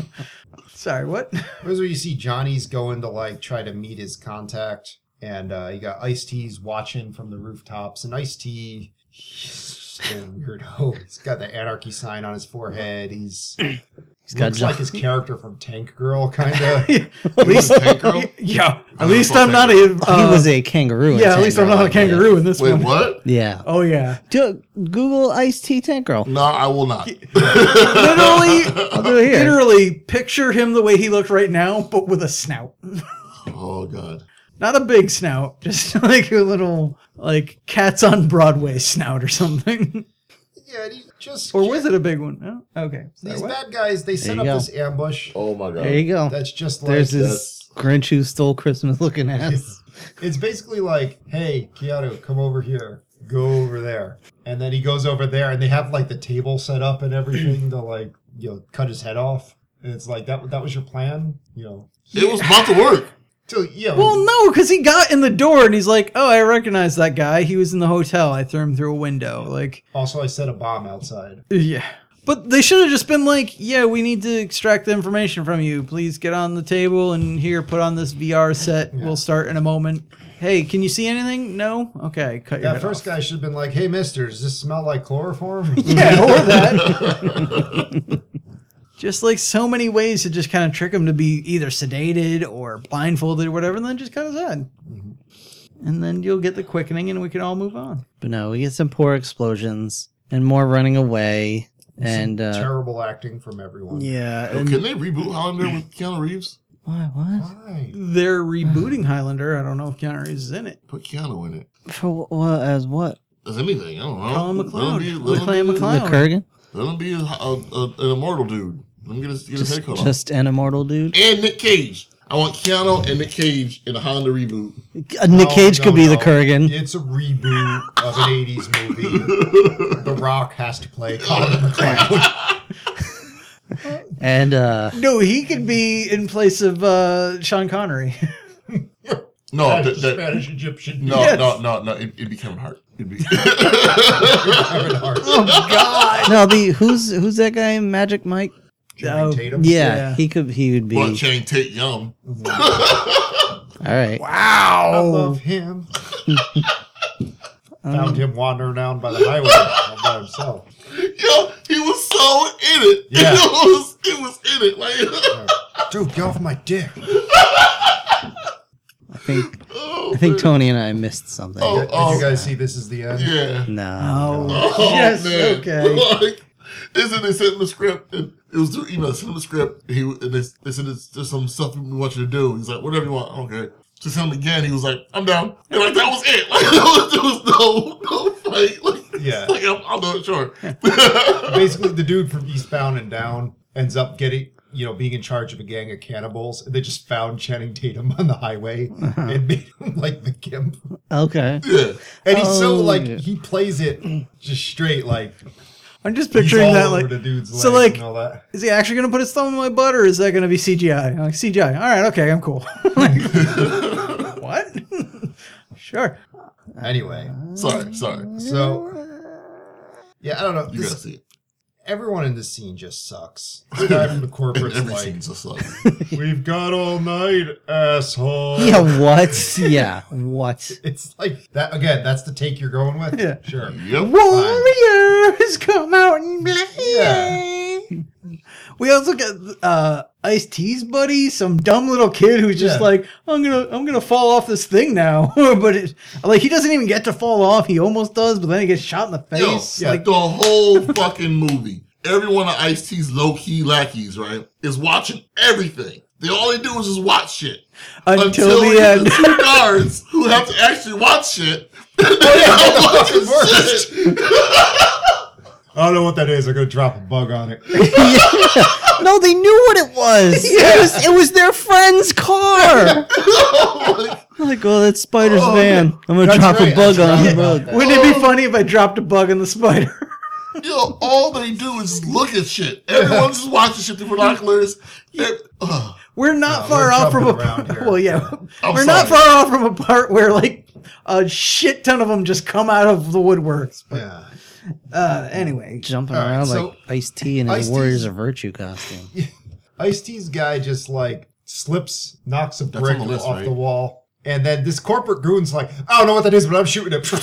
Sorry, what?
Here's where you see Johnny's going to like try to meet his contact, and uh, you got Ice-T's watching from the rooftops, and Ice-T, he's just a weirdo. He's got the anarchy sign on his forehead. He's
He's got
looks
John-
like his character from Tank Girl, kind of.
At least,
Tank Girl?
yeah.
I
At least
saw
I'm not
Tank
a. Uh,
he was a kangaroo. in
yeah. At
Tank
least I'm
Girl,
not a
I
kangaroo in this
Wait,
one.
what?
guess. Yeah.
Oh yeah.
Do, Google Ice-T Tank Girl.
No, I will not.
Literally,
I'll do it here.
literally picture him the way he looked right now, but with a snout.
Oh god.
Not a big snout, just like a little like Cats on Broadway snout or something.
Yeah, and he just.
Or was it a big one? Oh, okay.
These
Sorry, what?
bad guys, they set
you
up
go.
this ambush.
Oh my god.
There you go.
That's just like.
There's this Grinch who stole Christmas looking ass.
It's, it's basically like, hey, Keanu, come over here. Go over there. And then he goes over there, and they have like the table set up and everything to like, you know, cut his head off. And it's like, that that was your plan? You know.
It was about to work.
So, yeah.
Well, no, because he got in the door and he's like, "Oh, I recognize that guy. He was in the hotel. I threw him through a window." Like,
Also, I set a bomb outside.
yeah. But they should have just been like, "Yeah, we need to extract the information from you. Please get on the table and here, put on this V R set. We'll start in a moment." Hey, can you see anything? No? Okay, cut your
That
head
first
off.
guy should have been like, hey, mister, does this smell like chloroform?
Yeah, or that. Just like so many ways to just kind of trick him to be either sedated or blindfolded or whatever, and then just cut his head. And then you'll get the quickening and we can all move on.
But no, we get some poor explosions and more running away. And uh,
Terrible acting from everyone.
yeah,
Yo,
and,
can they reboot Highlander with Keanu Reeves?
what? What?
Why?
They're rebooting Highlander. I don't know if Keanu Reeves is in it.
Put Keanu in it.
For what? As what?
As anything, I don't know.
Colin
Let him
McLeod.
be,
We're
let him
playing
be,
McLeod.
The Kurgan?
let him be a, a, a, an immortal dude. Let him get his, get his
Just,
head cut off.
just an immortal dude.
And Nick Cage. I want Keanu and Nick Cage in a Highlander reboot.
Uh, Nick
No,
Cage
no,
could be the
no.
Kurgan.
It's a reboot of an eighties movie. The Rock has to play Colin McLeod.
And uh,
No, he could be in place of uh, Sean Connery.
No,
Spanish,
that, that,
Spanish Egyptian.
no,
Yes.
no, no, no. It, it'd be Kevin Hart. It'd be.
Kevin Hart.
no, the who's who's that guy? Magic Mike.
Channing
Oh,
Tatum.
Yeah,
Yeah.
he could. He would be.
Well, Channing Tate Young.
All right.
I
Wow.
love him. Found him wandering down by the highway all by himself.
Yo, he was so in it.
Yeah.
It was, it was in it. Like,
Dude, get off my dick.
I think.
oh,
I think
man.
Tony and I missed something.
Oh,
Did
oh,
you guys see This Is the End?
Yeah.
No.
Oh,
Oh,
yes,
man.
okay.
Like, isn't they sent him the script? And it was through email. Sent him the script. He and they, they said there's, there's some stuff we want you to do. He's like, whatever you want. Okay. To send him again. He was like, I'm down. And like that was it. Like there was, there was no no fight. Like,
Yeah.
Like I'm, I'll do it. Sure.
Basically, the dude from Eastbound and Down ends up getting, you know, being in charge of a gang of cannibals. And they just found Channing Tatum on the highway and made him like the gimp.
Okay.
Yeah.
And he's so
Oh,
like,
yeah.
he plays it just straight, like,
I'm just
he's
picturing
all
that.
over
Like,
the dude's legs
so, like,
and all that.
is he actually going to put his thumb in my butt or is that going to be C G I? I'm like, C G I. All right, okay, I'm cool. What? Sure.
Anyway,
Sorry. Sorry.
so, yeah, I don't know.
You
This-
gotta see it.
everyone in this scene just sucks. This guy from the corporate's
Every
like,
scene's a suck.
we've got all night, asshole.
Yeah. What? Yeah. What?
It's like that again. That's the take you're going with.
Yeah.
Sure.
Yep.
Warrior is coming. We also got uh, Ice-T's buddy, some dumb little kid who's just
Yeah.
like, I'm gonna, I'm gonna fall off this thing now. But it, like, he doesn't even get to fall off. He almost does, but then he gets shot in the
Yo,
face.
yeah.
Like,
the whole fucking movie, every one of Ice-T's low-key lackeys, right, is watching everything. They all they do is just watch shit.
until,
Until
the
we get
end.
the two guards who have to actually watch shit.
Oh, yeah,
Watching shit.
I don't know what that is. I'm gonna drop a bug on it.
No, they knew what it was. It was. It was their friend's car. Like, oh, that's Spider's
Oh,
van. I'm gonna
That's
drop
right,
a bug
I
on
forgot
the
about
bug.
that.
Wouldn't it be funny if I dropped a bug on the spider?
Yo, all they do is just look at shit. Everyone's just watching shit through binoculars. It- ugh.
We're not
No,
far
we're
off from a
jumping around here.
well, yeah,
I'm
we're not
sorry.
far off from a part where like a shit ton of them just come out of the woodworks.
Yeah.
Uh, anyway,
Jumping
All right,
around
so
like Ice-T in his
Ice-T's-
Warriors of Virtue costume.
Ice-T's guy just like slips, knocks a
That's
brick
on the list,
off
right?
the wall. And then this corporate goon's like, I don't know what that is, but I'm shooting it.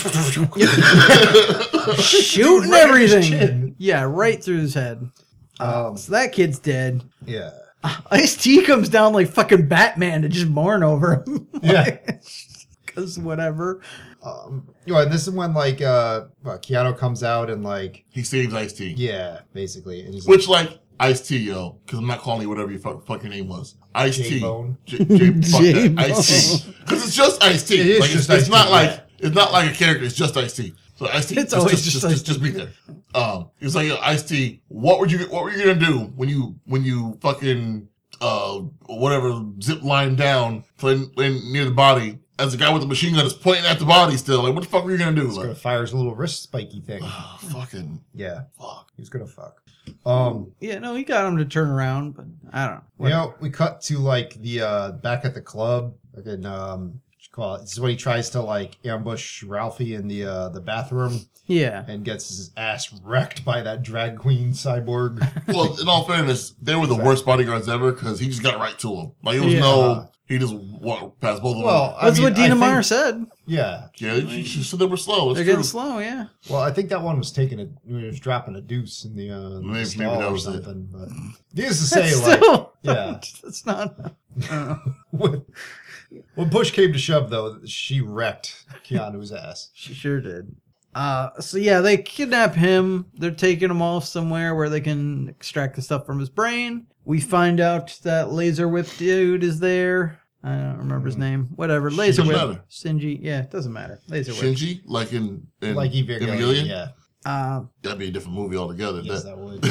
shooting
right in his
everything.
chin.
Yeah, right through his head.
Um,
So that kid's dead.
yeah.
Ice-T comes down like fucking Batman to just mourn over him.
Yeah.
Because whatever.
Um, you know, and this is when like uh, uh, Keanu comes out and like,
He saves Ice-T.
yeah, basically, and he's
Which, like, Ice-T, yo, because I'm not calling you whatever your fuck, fuck your name was. Ice-T.
J-Bone.
J, J, fuck
J-Bone.
that. Ice-T. Because it's just Ice-T.
It is
like,
just
it's, it's not
Ice-T,
like,
yeah.
it's not like a character, it's just Ice-T. So Ice-T,
It's
just,
always
just,
just
just, just,
Ice-T.
just be there. Um, it was like, yo, Ice-T, what were you, what were you gonna do when you, when you fucking, uh, whatever, zip line down to in, in, near the body, as the guy with the machine gun is pointing at the body still? Like, what the fuck were you gonna do?
he's gonna
Like,
fire his little wrist spiky thing.
oh, fucking
Yeah,
fuck.
he's gonna fuck. Um,
Yeah, no, he got him to turn around, but I don't know.
you know, we cut to like the uh back at the club. Again, um, what you call it? This is when he tries to like ambush Ralphie in the uh the bathroom
Yeah.
and gets his ass wrecked by that drag queen cyborg.
Well, in all fairness, they were the worst bodyguards ever because he just got right to him. Like, it was
Yeah.
no, he just walked past both of
Well,
them.
I
That's
mean,
what Dina
I
Meyer
think-
said.
Yeah.
Yeah, she, she said they were slow. It's
They're
true.
getting slow, yeah.
Well, I think that one was taking a he was dropping a deuce in the uh
Maybe- maybe
stall
that
or
was it.
something. But needless to say,
That's
like
still,
yeah.
That's not. Uh,
when, when push came to shove, though, she wrecked Keanu's ass.
she sure did. Uh, so yeah, they kidnap him. They're taking him off somewhere where they can extract the stuff from his brain. We find out that Laser Whip dude is there. I don't remember his name. Whatever. Laser
Doesn't
Whip.
matter.
Shinji. Yeah, it doesn't matter. Laser Whip.
Shinji, like in, in
Like Evangelion,
Evangelion?
yeah.
Uh,
That'd be a different movie altogether.
Yes,
that,
that would.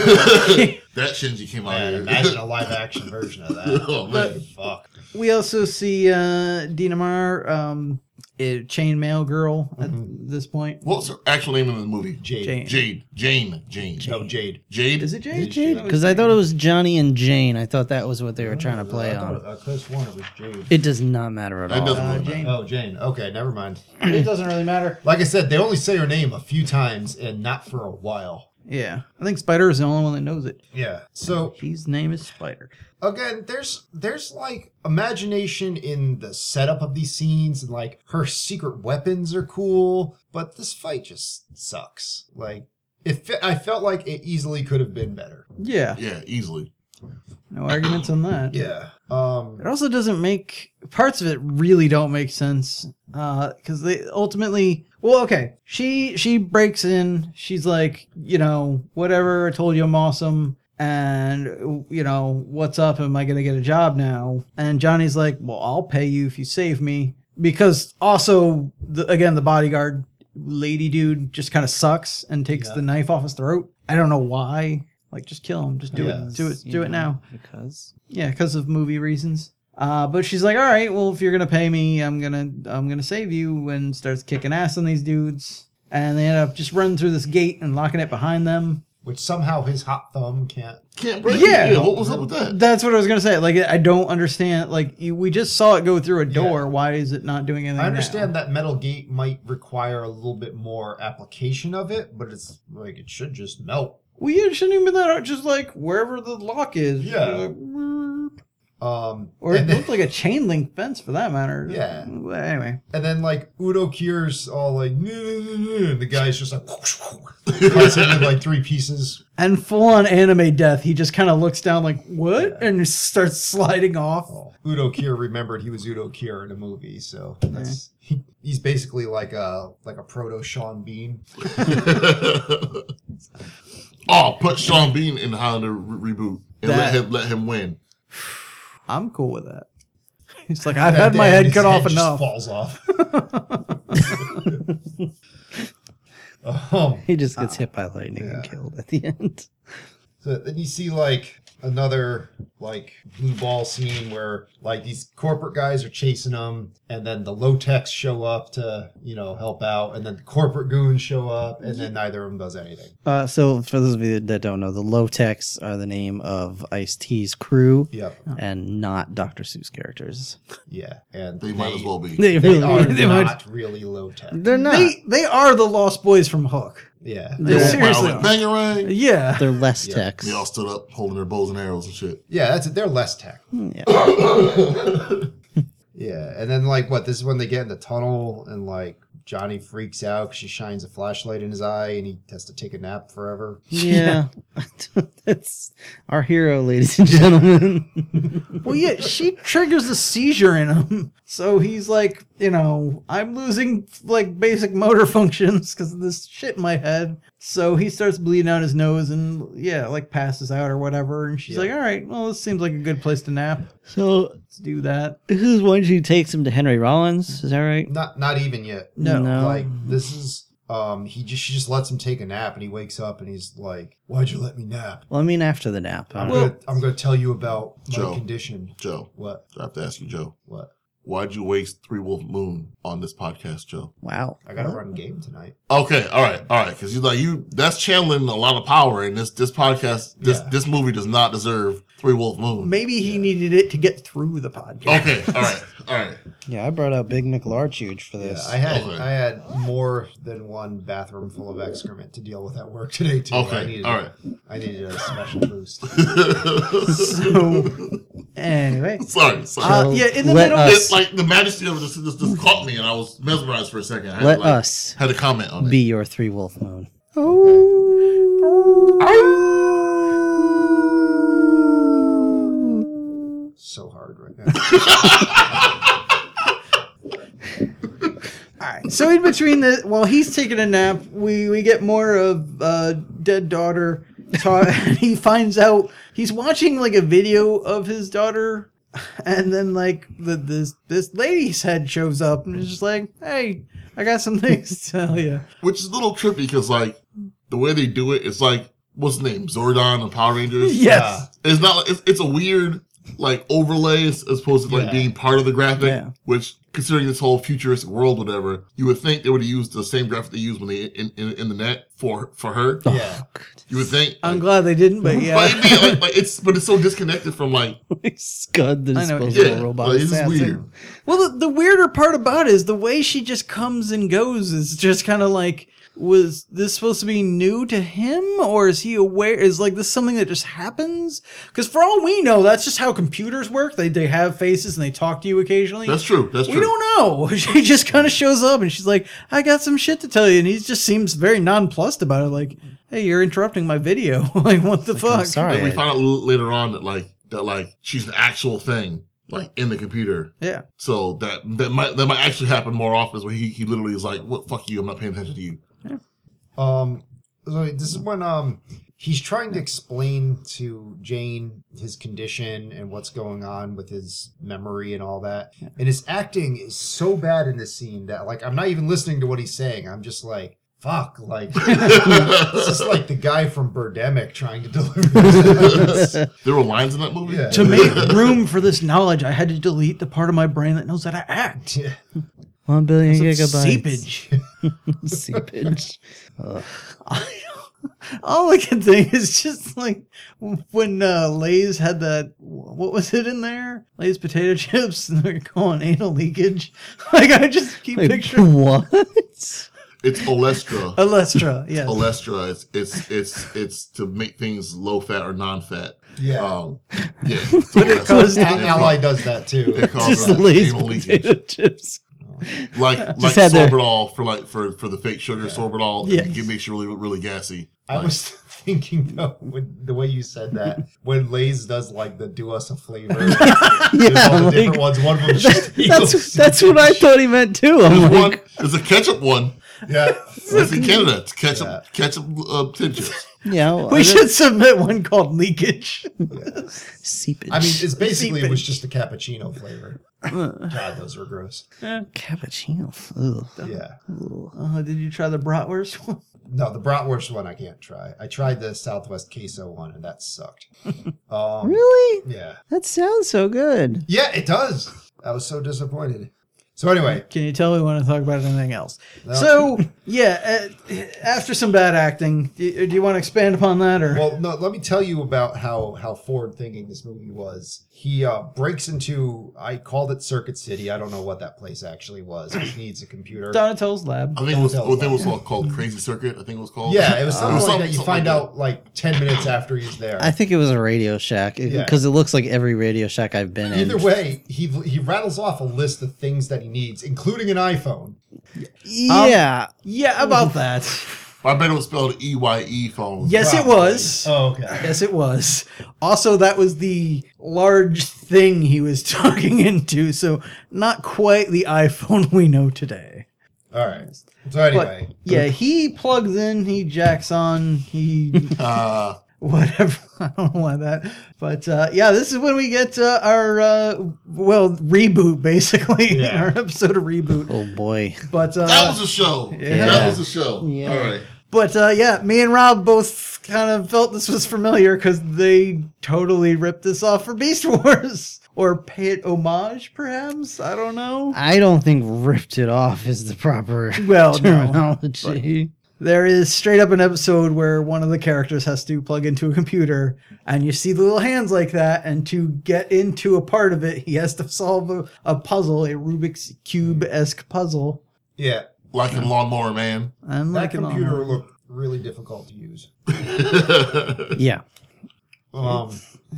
that Shinji came out
Man,
here.
imagine a live action version of that.
Oh, man.
Fuck.
we also see uh, Dina Meyer, um, a chainmail girl at this point.
What's her actual name in the movie?
Jade.
Jane.
Jade. Jane. Jane.
No, Jade.
Jade?
Is it Jade?
Jade.
Because I thought it was Johnny and Jane. I thought that was what they were trying to play
I thought
on.
it- I could have sworn it was Jade.
It does not matter at
That
all.
doesn't
Uh,
really
Jane.
matter.
Oh, Jane. Okay, never mind.
It doesn't really matter.
Like I said, they only say her name a few times and not for a while.
Yeah, I think Spider is the only one that knows it.
Yeah. So
His name is Spider.
again, there's there's like imagination in the setup of these scenes, and like her secret weapons are cool, but this fight just sucks. Like it, fe- I felt like it easily could have been better.
Yeah,
Yeah, easily.
no arguments on that.
Yeah. Um.
It also doesn't make parts of it really don't make sense because they ultimately. Well, okay, she she breaks in. She's like, you know, whatever. I told you I'm awesome, and you know what's up? Am I gonna get a job now? And Johnny's like, well, I'll pay you if you save me. Because also, the, again, the bodyguard lady dude just kind of sucks and takes
Yeah.
the knife off his throat. I don't know why. Like, just kill him. Just do
Yeah.
it. Do it.
You
Do it
know,
now.
Because
Yeah, because of movie reasons. Uh, but she's like, all right, well, if you're gonna pay me, I'm gonna I'm gonna save you, and starts kicking ass on these dudes. And they end up just running through this gate and locking it behind them.
Which somehow his hot thumb can't.
Can't break
Yeah.
it. Yeah, what was up with that?
That's what I was gonna say. Like, I don't understand. Like, you, we just saw it go through a door.
Yeah.
Why is it not doing anything?
I understand
now?
that metal gate might require a little bit more application of it, but it's like it should just melt.
Well, yeah, it shouldn't even be that hard. Just like wherever the lock is.
Yeah.
Like, "Whoop."
Um,
Or it
and then,
looked like a chain link fence for that matter.
Yeah.
Well, anyway.
and then like Udo Kier's all like, "Nah, nah, nah," and the guy's just like, cuts him in like three pieces.
And full on anime death, he just kind of looks down like, what? And starts sliding off.
Oh, Udo Kier remembered he was Udo Kier in a movie, so that's he, he's basically like a like a proto Sean Bean.
Oh, put Sean Bean in the Highlander re- reboot and
That-
let him let him win.
I'm cool with that. He's like, I've
And
had my
then
head
his
cut off
just
enough.
Falls off. um,
He just gets hit by lightning
yeah.
and killed at the end.
So then you see like another like blue ball scene where like these corporate guys are chasing them, and then the low techs show up to you know help out, and then the corporate goons show up, and then neither of them does anything.
Uh, so for those of you that don't know, the Low Techs are the name of Ice-T's crew
Yep.
and not Doctor Seuss characters.
Yeah, and
They might as well be.
They
They
really
are
they
not
might-
really low tech.
They're not.
They, they are the Lost Boys from Hook.
Yeah,
They
They
seriously
all
are.
bangarang.
Yeah.
They're less
Yeah.
techs.
They all stood up holding their bows and arrows and shit.
yeah, that's it. They're less tech.
Yeah.
Yeah, and then like what? This is when they get in the tunnel, and like Johnny freaks out because she shines a flashlight in his eye, and he has to take a nap forever.
Yeah. That's our hero, ladies and gentlemen.
Well, yeah, she triggers a seizure in him. So he's like, you know, I'm losing like basic motor functions because of this shit in my head. So he starts bleeding out his nose and, yeah, like passes out or whatever. And she's
Yeah.
like, all right, well, this seems like a good place to nap.
So
Let's do that.
this is when she takes him to Henry Rollins. Is that right?
Not not even yet.
No.
No.
Like this is um he just she just lets him take a nap, and he wakes up and he's like, "Why'd you let me nap?
Well, I mean, after the nap.
I'm
Well-
gonna I'm gonna tell you about my
Joe.
condition."
Joe,
What?
I have to ask you, Joe.
What?
Why'd you waste Three Wolf Moon on this podcast, Joe?
Wow.
I gotta run game tonight.
Okay, all right, all right, because you like you that's channeling a lot of power, and this this podcast this
Yeah.
this movie does not deserve Three Wolf Moon.
Maybe he needed it to get through the podcast.
Okay, all right, all right.
Yeah, I brought out Big Nick Large-Huge for
Yeah,
this.
I had
Okay.
I had more than one bathroom full of excrement to deal with at work today too.
Okay,
I needed
all
a-
right.
I needed a special boost.
So, anyway.
sorry, sorry.
Uh, yeah, in the
Let
middle.
us-
It's like the majesty of it just, just, just caught me, and I was mesmerized for a second. I had,
Let
like,
us
had a comment on it.
be your Three Wolf Moon.
So hard right now.
All right. So in between the while he's taking a nap, we we get more of uh, dead daughter. Ta- and he finds out he's watching like a video of his daughter, and then like the this this lady's head shows up and is just like, "Hey, I got some things to tell you."
Which is a little trippy because like the way they do it, it's like what's his name, Zordon and Power Rangers.
Yes.
It's not. It's, it's a weird like overlay as as opposed to like
Yeah.
being part of the graphic.
Yeah.
Which, considering this whole futuristic world, whatever, you would think they would have used the same graphic they used when they in, in, in the net for for her.
Yeah.
You would think.
I'm
like,
glad they didn't, but yeah.
But, yeah, like, like, it's but it's so disconnected from like
Like Scud, the
I know what
disposable
you're
yeah,
robot
like, it's
assassin.
weird.
Well, the, the weirder part about it is the way she just comes and goes is just kind of like, was this supposed to be new to him, or is he aware? Is like this something that just happens? Because for all we know, that's just how computers work. They they have faces and they talk to you occasionally.
That's true. That's
we
true.
don't know. She just kind of shows up and she's like, "I got some shit to tell you," and he just seems very nonplussed about it. Like, "Hey, you're interrupting my video. Like, what the fuck?"
I'm sorry.
Like we find out l- later on that like that like she's an actual thing like in the computer.
Yeah.
So that that might that might actually happen more often. Is where he, he literally is like, "What fuck you? I'm not paying attention to you."
Um, so this is when um he's trying to explain to Jane his condition and what's going on with his memory and all that. And his acting is so bad in this scene that like I'm not even listening to what he's saying. I'm just like, fuck, like this is like the guy from Birdemic trying to deliver this.
There were lines in that movie.
Yeah.
To make room for this knowledge, I had to delete the part of my brain that knows how to act.
Yeah.
One billion
Some
gigabytes.
seepage.
Seepage. Ugh.
All I can think is just like when uh, Lay's had that, what was it in there? Lay's potato chips, and they're calling anal leakage. Like, I just keep
Wait,
picturing.
what?
It's Olestra.
Olestra, yes.
Olestra. It's it's it's it's to make things low fat or non fat.
Yeah.
Um, yeah.
But it goes
A-
down.
Ally does that too.
It causes
Just Lay's
anal
potato
leakage.
chips.
Like like
had their-
sorbitol for like for for the fake sugar sorbitol.
Yeah.
It makes you really really gassy.
I
Like,
was thinking though, when, the way you said that, when Lay's does like the do us a flavor, there's
Yeah,
all the
like-
different ones. One of them is just
That's that's what I thought he meant too. I'm
There's one.
like,
There's a ketchup one.
Yeah,
That's in Canada. It's ketchup
Yeah.
ketchup uh, tin chips.
yeah,
We should submit one called leakage.
seepage.
I mean, it's basically it was
Seepage.
just a cappuccino flavor. God, those were gross.
cappuccino. Ugh.
Yeah.
Uh, did you try the bratwurst one?
No, the bratwurst one I can't try. I tried the Southwest queso one, and that sucked. Um,
Really?
Yeah.
That sounds so good.
Yeah, it does. I was so disappointed. So anyway,
Can you tell we want to talk about anything else?
No.
So, yeah, uh, after some bad acting, do, do you want to expand upon that? or?
well, no. Let me tell you about how how forward thinking this movie was. He uh, breaks into. I called it Circuit City. I don't know what that place actually was. He needs a computer.
Donatello's lab.
I think it was
That was
what they
like-
was called Crazy Circuit. I think it was called.
Yeah, it was something
It was
like
something-
that. You
something
find
like
out like ten minutes after he's there.
I think it was a Radio Shack
Yeah.
because it, looks like every Radio Shack I've been in.
Either way, he he rattles off a list of things that he needs, including an iPhone.
Yeah.
Yeah, about that.
I bet it was spelled E Y E phone.
Yes, it
Probably.
was.
Oh, okay.
Yes, it was. Also, that was the large thing he was talking into, so not quite the iPhone we know today.
All right. So
But
anyway,
yeah, he plugs in, he jacks on, he
Uh,
whatever. I don't know why that, but uh, yeah, this is when we get uh, our uh, well reboot, basically
Yeah.
our episode of reboot.
Oh boy.
But uh,
that was a show.
Yeah.
That was a show.
Yeah.
All right.
But uh, yeah, me and Rob both kind of felt this was familiar because they totally ripped this off for Beast Wars. Or pay it homage, perhaps? I don't know.
I don't think ripped it off is the proper
Well, no.
terminology.
There is straight up an episode where one of the characters has to plug into a computer, and you see the little hands like that, and to get into a part of it, he has to solve a, a puzzle, a Rubik's Cube-esque puzzle.
yeah,
Like in Lawnmower Man.
And
that
like an
computer
honor.
looked really difficult to use.
Yeah.
Um,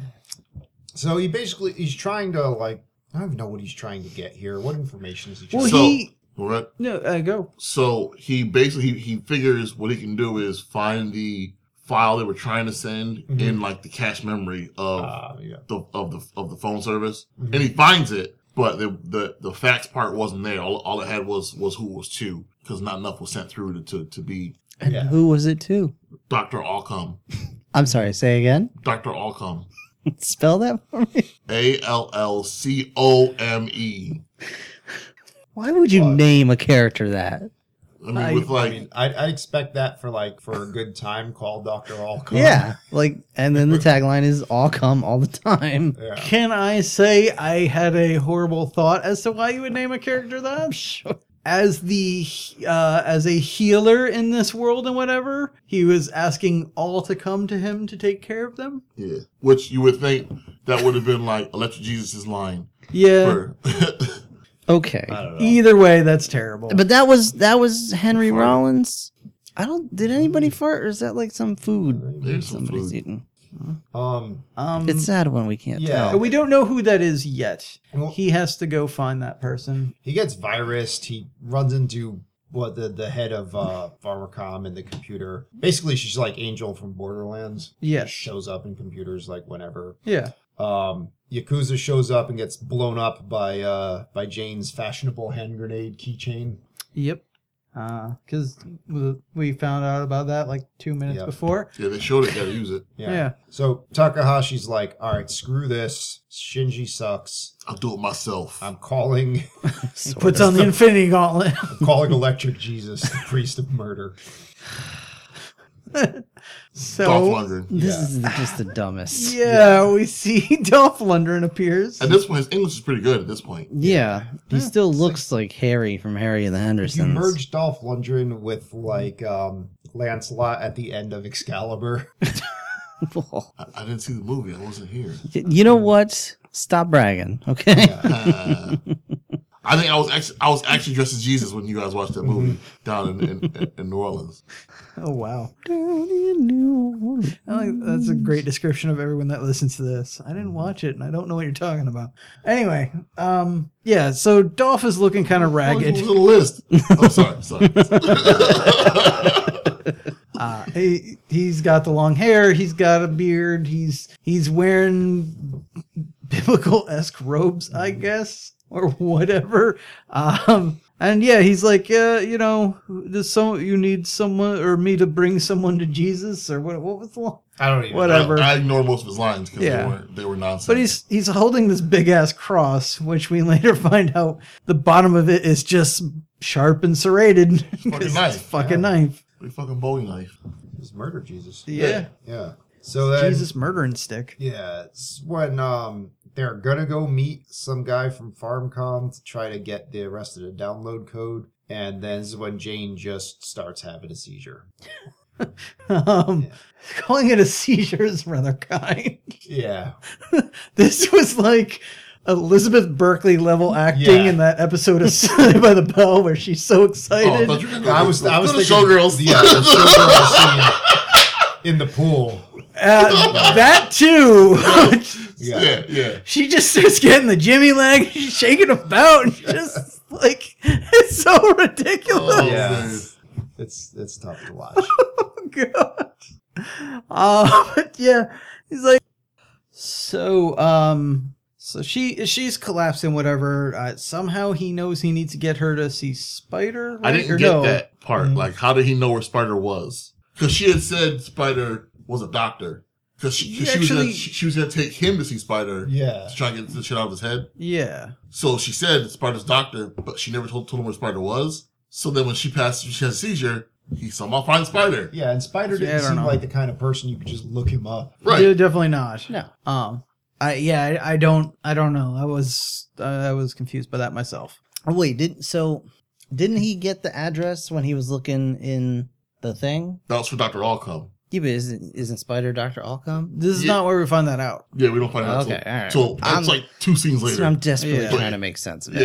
so he basically he's trying to like I don't even know what he's trying to get here. What information is he trying?
Well,
to
So-
he...
Right.
No, uh, go.
So he basically he, he figures what he can do is find the file they were trying to send
Mhm.
in like the cache memory of
Uh, yeah.
the of the of the phone service,
Mhm.
and he finds it, but the the the fax part wasn't there. All, all it had was was who it was to, because not enough was sent through to to, to be
And
Yeah.
who was it to?
Doctor Allcom.
I'm sorry, say again.
Doctor Allcom.
Spell that for me.
A L L C O M E.
Why would you
What?
name a character that?
I mean,
I-
with
I
like
mean, I'd, I'd expect that for like for a good time called Doctor Allcom.
Yeah, like, and then the tagline is "all come all the time."
Yeah.
Can I say I had a horrible thought as to why you would name a character that?
Sure.
As the uh, as a healer in this world and whatever, he was asking all to come to him to take care of them.
yeah, which you would think that would have been like Electric Jesus' line.
Yeah.
For,
Okay,
I don't know.
Either way, that's terrible.
but that was that was Henry
Fart.
Rollins. I don't. Did anybody fart, or is that like some food
There's some
somebody's
food.
eating?
Um.
um,
It's sad when we can't
Yeah.
tell.
we don't know who that is yet.
Well-
He has to go find that person.
He gets virused. He runs into what the the head of uh Farmacom in the computer. Basically, she's like Angel from Borderlands.
Yes.
Shows up in computers like whenever.
Yeah.
Um, Yakuza shows up and gets blown up by uh by Jane's fashionable hand grenade keychain.
Yep. Because we found out about that like two minutes
Yeah.
before.
yeah, they showed it. Got to use it.
Yeah.
So Takahashi's like, all right, screw this. Shinji sucks.
I'll do it myself.
I'm calling
He puts on the Infinity Gauntlet.
I'm calling Electric Jesus, the priest of murder.
So
Dolph Lundgren.
This
Yeah.
is just the dumbest.
yeah, we see Dolph Lundgren appears.
At this point, his English is pretty good. At this point,
Yeah, he still looks like Harry from Harry and the
If you
Hendersons.
merge Dolph Lundgren with like um Lancelot at the end of Excalibur.
I, I didn't see the movie. I wasn't here.
You know what? Stop bragging, okay?
Uh, I think I was actually I was actually dressed as Jesus when you guys watched that movie down in, in, in New Orleans.
Oh wow! I like, that's a great description of everyone that listens to this. I didn't watch it, and I don't know what you're talking about. Anyway, um, yeah. So Dolph is looking kind of ragged.
It was on the list. Oh, sorry, sorry.
Uh, he he's got the long hair. He's got a beard. He's he's wearing biblical-esque robes, I guess, or whatever. Um, and yeah, he's like, yeah, you know, does some you need someone or me to bring someone to Jesus or what? What was the line?
I don't even
Whatever.
I, I ignored most of his lines because
Yeah.
they were they were nonsense.
But he's he's holding this big ass cross, which we later find out the bottom of it is just sharp and serrated. 'Cause it's
knife.
a fucking
Yeah.
knife.
Big fucking Bowie knife.
Just murder Jesus.
Yeah.
Yeah. So then,
Jesus murdering stick.
yeah, it's when um they're gonna go meet some guy from Farmcom to try to get the rest of the download code, and then is when Jane just starts having a seizure.
Um,
Yeah.
Calling it a seizure is rather kind.
Yeah.
This was like Elizabeth Berkley level acting
Yeah.
in that episode of Saved by the Bell where she's so
Oh, I
excited.
thought you were gonna
I was I was
go to
thinking
Showgirls.
Yeah, the showgirl scene in the pool.
Uh, that too.
Yeah.
Yeah, yeah.
She just starts getting the Jimmy leg. She's shaking about. And just like it's so ridiculous.
Oh,
Yeah.
man.
It's it's tough to watch.
Oh, God. Uh, but yeah, he's like, so, um, so she, she's collapsing, whatever. Uh, somehow he knows he needs to get her to see Spider.
I
right?
didn't
Or
get
no?
that part.
Mm.
Like, how did he know where Spider was? Because she had said Spider was a doctor. Because she, 'cause she, was
Actually-
gonna, she, she was going to take him to see Spider
Yeah.
to try and get the shit out of his head.
Yeah.
So she said Spider's doctor, but she never told, told him where Spider was. So then when she passed, she had a seizure, he somehow finds Spider.
Yeah, and Spider
Yeah, I
didn't
don't
seem
know.
like the kind of person you could just look him up.
Right.
Yeah, definitely not.
No.
Um, I, yeah, I, I don't, I don't know. I was, uh, I was confused by that myself.
Oh, wait, did so? Didn't he get the address when he was looking in the thing?
That was for Doctor Allcom.
Yeah, but isn't isn't Spider Doctor Allcom?
This is
Yeah.
not where we find that out.
Yeah, we don't find out
Okay,
till,
all right.
till that's
I'm-
like two scenes
So
later.
I'm desperately
Yeah.
trying to make sense of
yeah.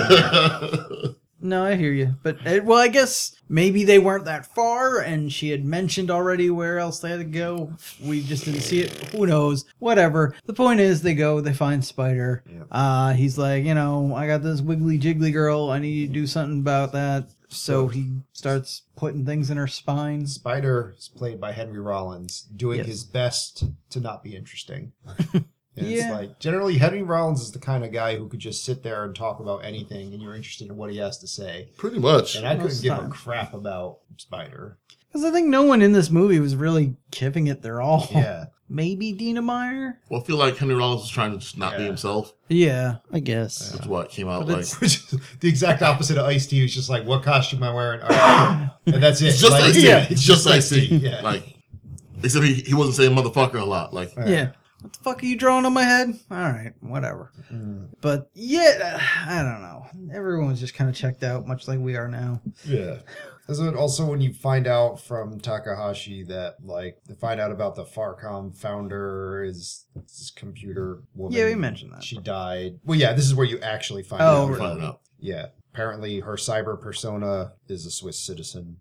anything.
No, I hear you. But, uh, well, I guess maybe they weren't that far, and she had mentioned already where else they had to go. We just didn't see it. Who knows? Whatever. The point is, they go, they find Spider.
Yep.
Uh, he's like, you know, I got this wiggly jiggly girl. I need you to do something about that. So he starts putting things in her spine.
Spider is played by Henry Rollins, doing
Yes.
his best to not be interesting. And it's
Yeah.
like generally Henry Rollins is the kind of guy who could just sit there and talk about anything, and you're interested in what he has to say.
Pretty much.
And I
Most
couldn't
of
give
the
a
time.
crap about Spider.
Because I think no one in this movie was really giving it their all.
Yeah,
Maybe Dina Meyer?
Well, I feel like Henry Rollins was trying to just not be
Yeah.
himself.
Yeah.
I guess.
That's what it came out
But
like.
it's-
which is the exact opposite of Ice-T. Who's just like, what costume am I wearing? All right. And that's it.
It's just
Like,
Ice-T.
yeah,
It's just Ice-T.
Yeah.
Like, except he, he wasn't saying motherfucker a lot. Like,
Right.
Yeah. What the fuck are you drawing on my head? All right, whatever.
Mm.
But yeah, I don't know. Everyone's just kind of checked out, much like we are now.
Yeah. Isn't it also when you find out from Takahashi that, like, they find out about the Farcom founder, is this computer woman?
Yeah, we mentioned that.
She died. Well, yeah, this is where you actually find
Oh,
out.
we found out.
Yeah. Apparently, her cyber persona is a Swiss citizen.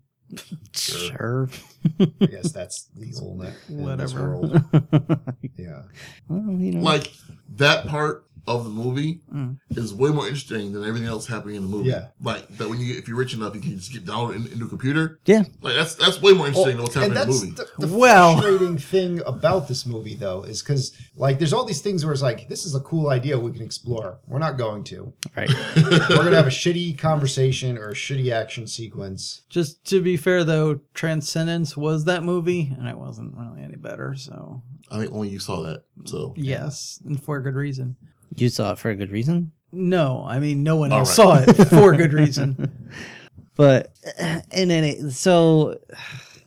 Sure.
I guess that's legal in, that, in this
Whatever.
world. Yeah.
Well, you know.
like that part of the movie
Mm.
is way more interesting than everything else happening in the movie.
Yeah.
Like that when you get, if you're rich enough, you can just get downloaded in, into a computer.
Yeah.
Like that's that's way more interesting than what's
and
happening in the
that's
movie.
the, the
Well-
frustrating thing about this movie, though, is because, like, there's all these things where it's like, this is a cool idea we can explore. We're not going to.
Right.
We're going to have a shitty conversation or a shitty action sequence.
Just to be fair, though, Transcendence was that movie, and it wasn't really any better. So
I think only you saw that. So
yes, and for good reason.
You saw it for a good reason.
No, I mean no one
All
else
right.
saw it for good reason.
But and then it, so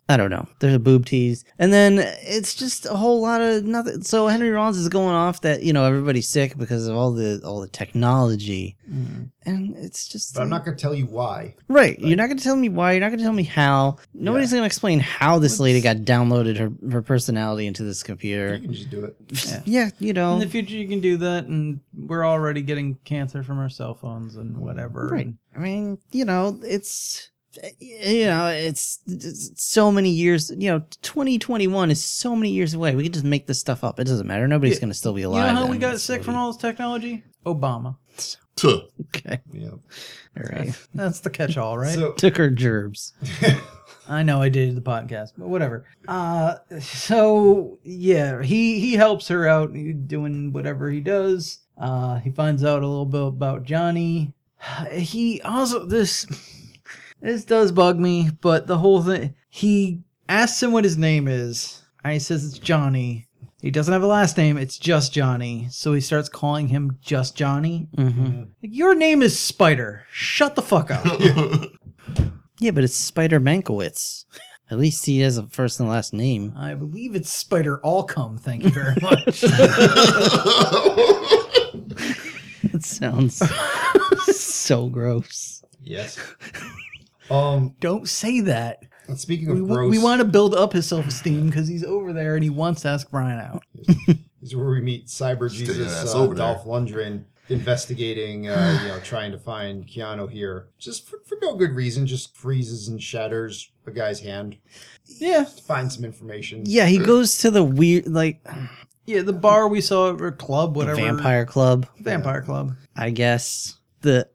I don't know. There's a boob tease. And then it's just a whole lot of nothing. So Henry Rollins is going off that, you know, everybody's sick because of all the all the technology. Mm. And it's just...
But I'm not going to tell you why.
Right. Like, you're not going to tell me why. You're not going to tell me how. Nobody's yeah. going to explain how this lady got downloaded her, her personality into this computer.
You can just do it.
Yeah. yeah, you know.
In the future, you can do that, and we're already getting cancer from our cell phones and whatever.
Right. I mean, you know, it's... You know, it's, it's so many years. You know, twenty twenty-one is so many years away. We can just make this stuff up. It doesn't matter. Nobody's yeah. going to still be alive.
You know how
then.
we got sick from all this technology? Obama.
Tuh.
Okay.
Yeah.
All right.
That's the catch-all, right?
So,
took her gerbs.
I know I did the podcast, but whatever. Uh, so yeah, he he helps her out doing whatever he does. Uh, he finds out a little bit about Johnny. He also this. This does bug me, but the whole thing, he asks him what his name is, and he says it's Johnny. He doesn't have a last name, it's just Johnny. So he starts calling him just Johnny.
Mm-hmm.
Like, your name is Spider. Shut the fuck up.
Yeah, but it's Spider Mankiewicz. At least he has a first and last name.
I believe it's Spider Allcome, thank you very much.
It sounds so gross.
Yes. Um,
Don't say that.
And speaking of
we,
gross,
we want to build up his self-esteem because he's over there and he wants to ask Brian out.
This is where we meet Cyber Jesus uh,
over
Dolph Lundgren investigating, uh, you know, trying to find Keanu here, just for, for no good reason. Just freezes and shatters a guy's hand.
Yeah,
to find some information.
Yeah, he goes to the weird, like,
yeah, the bar we saw or club, whatever,
the Vampire Club.
Vampire yeah. Club.
I guess the.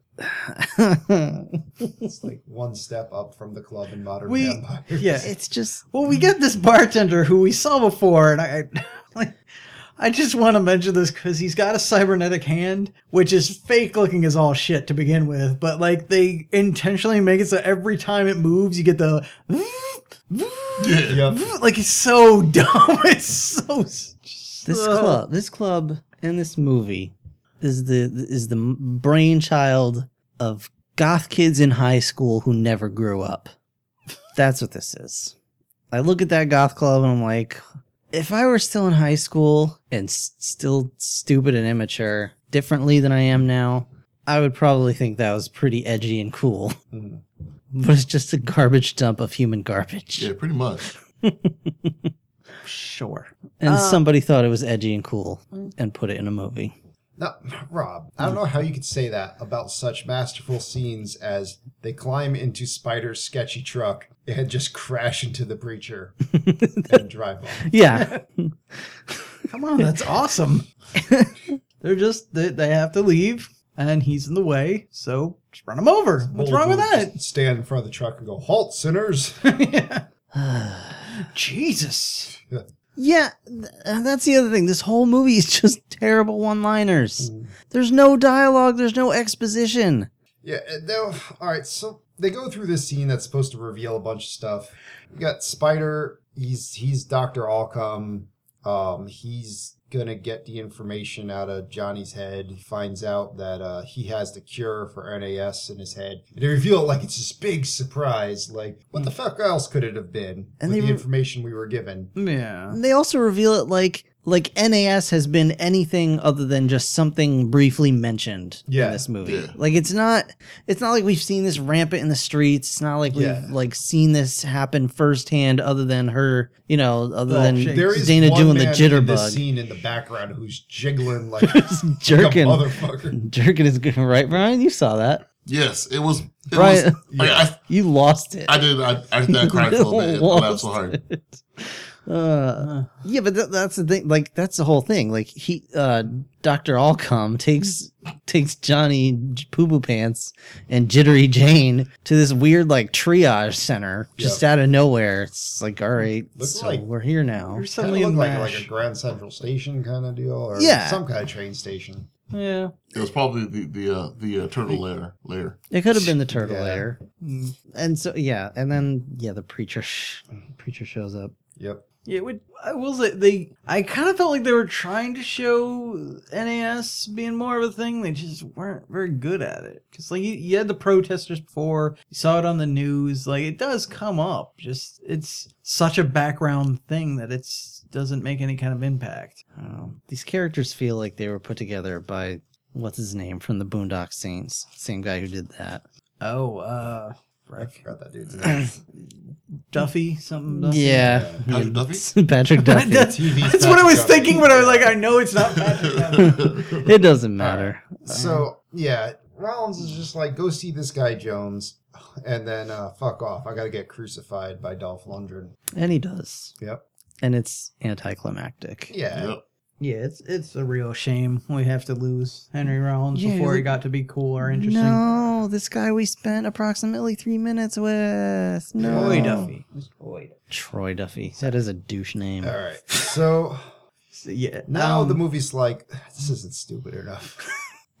It's like one step up from the club in Modern
we,
Vampires.
Yeah,
it's just
well, we get this bartender who we saw before, and I, like, I just want to mention this because he's got a cybernetic hand, which is fake looking as all shit to begin with, but like they intentionally make it so every time it moves, you get the
yep.
like it's so dumb. It's so
this club, this club, and this movie. Is the is the brainchild of goth kids in high school who never grew up. That's what this is. I look at that goth club and I'm like, if I were still in high school and s- still stupid and immature, differently than I am now, I would probably think that was pretty edgy and cool. Mm-hmm. But it's just a garbage dump of human garbage.
Yeah, pretty much.
Sure.
And
uh,
somebody thought it was edgy and cool and put it in a movie.
Now, Rob, I don't know how you could say that about such masterful scenes as they climb into Spider's sketchy truck and just crash into the preacher and drive off.
Yeah.
Come on, that's awesome. They're just, they, they have to leave, and he's in the way, so just run him over. What's wrong with that?
Stand in front of the truck and go, halt, sinners.
Yeah. Jesus.
Yeah.
Yeah, th- that's the other thing. This whole movie is just terrible one-liners. Mm. There's no dialogue. There's no exposition.
Yeah, all right, so they go through this scene that's supposed to reveal a bunch of stuff. You got Spider. He's he's Doctor Allcome. Um, he's gonna get the information out of Johnny's head. He finds out that uh, he has the cure for N A S in his head. And they reveal it like it's this big surprise. Like, what the fuck else could it have been? And with the re- information we were given.
Yeah.
And they also reveal it like like N A S has been anything other than just something briefly mentioned
yeah.
in this movie.
Yeah.
Like it's not it's not like we've seen this rampant in the streets. It's not like we've
yeah.
like seen this happen firsthand other than her, you know, other
well,
than
there is
Dana
one
doing the
man
jitterbug.
In this scene in the background who's jiggling like,
jerking,
like a motherfucker.
Jerking is good, right, Brian? You saw that.
Yes, it was. It
Brian,
was like,
yeah.
I,
you lost it.
I did. I, I did that cry for a bit. I laughed so hard.
It. Uh, yeah, but th- that's the thing. Like, that's the whole thing. Like, he, uh, Doctor Allcome takes takes Johnny Poo Poo Pants and Jittery Jane to this weird like triage center just
yep.
out of nowhere. It's like, all right,
Looks
so
like-
we're here now.
You're
Kind
suddenly
of
in
looked like,
MASH.
like a Grand Central Station kind of deal, or
Yeah.
some kind of train station.
Yeah.
It was probably the the uh, the uh, turtle lair lair.
It could have been the turtle
Yeah.
lair. And so, yeah, and then yeah, the preacher sh- preacher shows up.
Yep.
Yeah, it would, I will say they. I kind of felt like they were trying to show N A S being more of a thing. They just weren't very good at it. Because like you, you had the protesters before, you saw it on the news. Like it does come up. Just it's such a background thing that it's doesn't make any kind of impact.
Um, these characters feel like they were put together by what's his name from the Boondock Saints, same guy who did that.
Oh, uh,
I forgot that dude's name.
Duffy, something. Duffy?
Yeah,
Patrick Duffy?
Patrick Duffy.
that's
T V's
that's what I was
Patrick Duffy.
thinking, but I was like, I know it's not Patrick Duffy.
It doesn't matter.
So yeah, Rollins is just like, go see this guy Jones, and then uh, fuck off. I got to get crucified by Dolph Lundgren.
And he does.
Yep.
And it's anticlimactic.
Yeah.
Yep.
Yeah, it's it's a real shame we have to lose Henry Rollins
Yeah,
before he
like-
got to be cool or interesting.
No, this guy we spent approximately three minutes with. No.
Troy Duffy. Troy.
Troy Duffy. That is a douche name.
All right. So
So, yeah.
now
um,
the movie's like, this isn't stupid enough.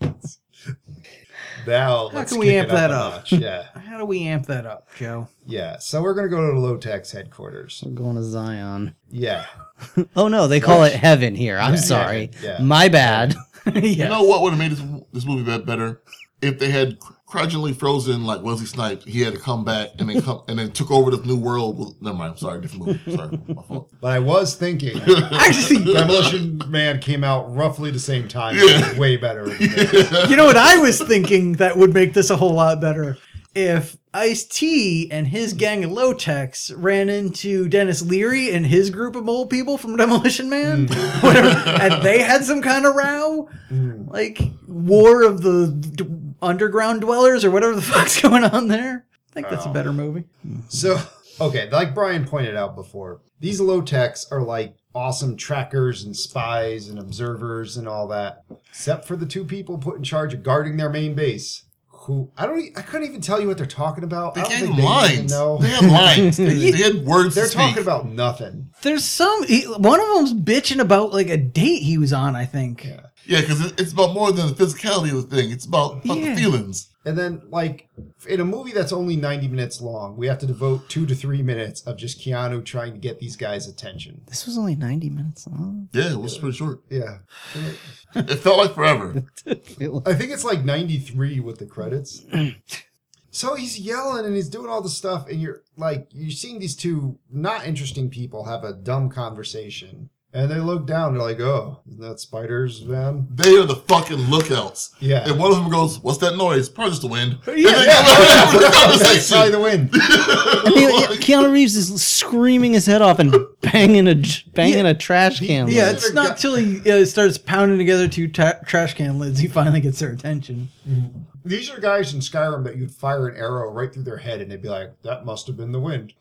Now
How
let's
can we
kick
amp
it
that
a
up?
notch. Yeah.
How do we amp that up, Joe?
Yeah. So we're gonna go to the Low-Tex headquarters.
We're going to Zion.
Yeah.
Oh no, they call it heaven here. I'm
Yeah,
sorry.
heaven, yeah.
My bad.
yeah.
You know what would have made this, this movie be- better? If they had gradually frozen like Wesley Snipes, he had to come back and then come and then took over this new world. With, never mind. Sorry, different movie. Sorry, my fault.
But I was thinking
Actually,
Demolition Man came out roughly the same time.
Yeah.
Way better. Than this.
you know what I was thinking that would make this a whole lot better? If Ice-T and his gang of Low-Techs ran into Dennis Leary and his group of old people from Demolition Man, whatever, and they had some kind of row, like War of the D- Underground Dwellers or whatever the fuck's going on there. I think that's a better movie.
So, okay, like Brian pointed out before, these low-techs are like awesome trackers and spies and observers and all that, except for the two people put in charge of guarding their main base. Who I don't, e- I couldn't even tell you what they're talking about.
They
I don't
had
think they even
lines.
know.
They had lines. they, they had words.
They're
to speak.
talking about nothing.
There's some, he, one of them's bitching about like a date he was on, I think.
Yeah.
Yeah, because it, it's about more than the physicality of the thing. It's about, about
Yeah.
the feelings.
And then, like, in a movie that's only ninety minutes long, we have to devote two to three minutes of just Keanu trying to get these guys' attention.
This was only ninety minutes long.
Yeah, it was pretty short.
Yeah.
It felt like forever.
I think it's like ninety-three with the credits. So he's yelling and he's doing all the stuff, and you're like, you're seeing these two not interesting people have a dumb conversation. And they look down, they're like, oh, isn't that Spider's van?
They are the fucking lookouts.
Yeah.
And one of them goes, "What's that noise?" Probably just the wind.
Yeah,
And they
Yeah,
come out with the
that's probably
conversation.
the wind.
I mean, yeah, Keanu Reeves is screaming his head off and banging a banging a trash can.
Yeah,
lid.
it's not till he uh, starts pounding together two ta- trash can lids he finally gets their attention.
These are guys in Skyrim that you'd fire an arrow right through their head, and they'd be like, that must have been the wind.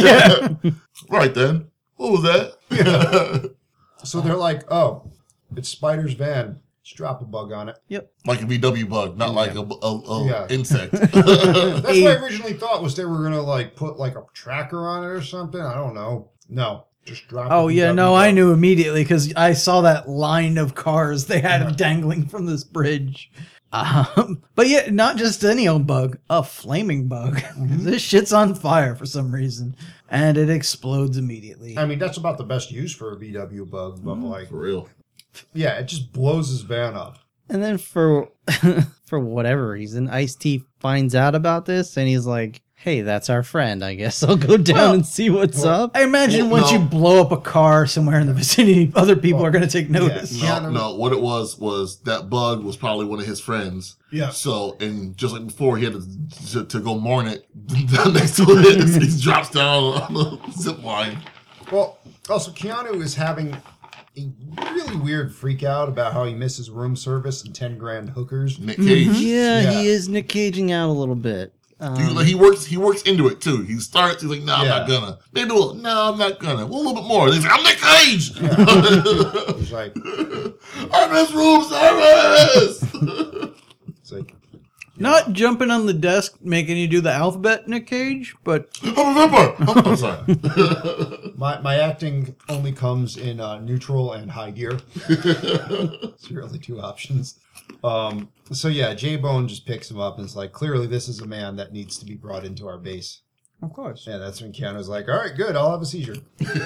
Right then. What was that?
So they're like, oh, it's Spider's van. Just drop a bug on it.
Yep.
Like a V W bug, not like a, a, a
Yeah.
insect.
That's what I originally thought was they were going to like put like a tracker on it or something. I don't know. No, just drop
Oh
a
yeah,
V W
no,
bug.
I knew immediately because I saw that line of cars they had him dangling from this bridge. Um, but yeah, not just any old bug, a flaming bug. This shit's on fire for some reason, and it explodes immediately.
I mean, that's about the best use for a V W bug, but like,
For real.
yeah, it just blows his van up.
And then for for whatever reason, Ice-T finds out about this and he's like, "Hey, that's our friend. I guess I'll go down
Well-
and see what's
well,
up."
I imagine
Well,
once
no.
you blow up a car somewhere in the vicinity, other people are going to take notice.
Yeah.
No,
Keanu-
no. What it was was that bug was probably one of his friends.
Yeah.
So, and just like before, he had to, to, to go mourn it down next to it. He drops down on the zip line.
Well, also, Keanu is having a really weird freak out about how he misses room service and ten grand hookers.
Nick Cage.
Yeah,
Yeah.
he is Nick Caging out a little bit. Um,
He, like, he works. He works into it too. He starts. He's like, "No, I'm
Yeah.
not gonna." Maybe we'll. No, I'm not gonna. Well, a little bit more. He's like, "I'm Nick Cage."
He's like,
I miss room service.
it's like,
Not jumping on the desk making you do the alphabet, Nick Cage, but
I'm a vamper. Oh, I'm sorry.
my, my acting only comes in uh, neutral and high gear. It's your only two options. Um, so yeah, J-Bone just picks him up and is like, clearly this is a man that needs to be brought into our base.
Of course.
Yeah, that's when Keanu's like, all right, good, I'll have a seizure.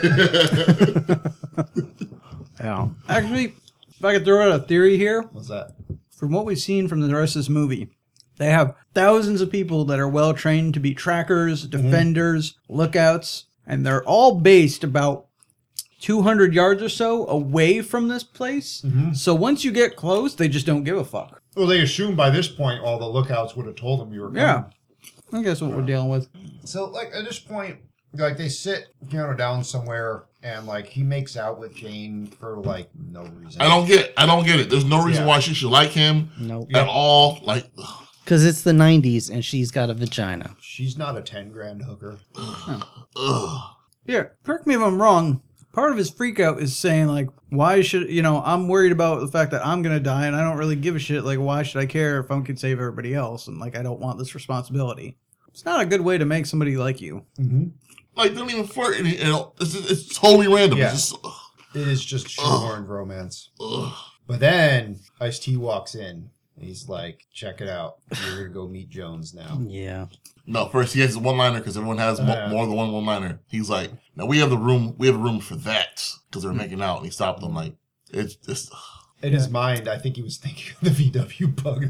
Yeah.
Actually, if I could throw out a theory here,
What's that?
from what we've seen from the rest of this movie, they have thousands of people that are well trained to be trackers, defenders, lookouts, and they're all based about two hundred yards or so away from this place. So once you get close, they just don't give a fuck.
Well, they assume by this point all the lookouts would have told them you were coming.
Yeah. I think that's what we're dealing with.
So, like, at this point, like, they sit Keanu down somewhere, and, like, he makes out with Jane for, like, no reason.
I don't get it. I don't get it. There's no reason
Yeah.
why she should like him
Nope.
at all. Like, ugh.
Because it's the nineties and she's got a vagina.
She's not a ten grand hooker.
Ugh.
Yeah, correct me if I'm wrong. Part of his freak out is saying, like, why should, you know, I'm worried about the fact that I'm going to die and I don't really give a shit. Like, why should I care if I can save everybody else? And, like, I don't want this responsibility. It's not a good way to make somebody like you.
Mm-hmm.
Like, they don't even flirt. And, you know, it's, it's totally random.
Yeah.
It's just, ugh,
It is just shoehorned romance.
ugh.
But then Ice-T walks in. And he's like, check it out. You're going to go meet Jones now.
Yeah.
No, first he has a one-liner because everyone has mo-
Yeah.
more than one one-liner. He's like, "Now we have the room. We have a room for that," because they're making out, and he stopped them. Like, it's just
In his mind, I think he was thinking of the V W bug.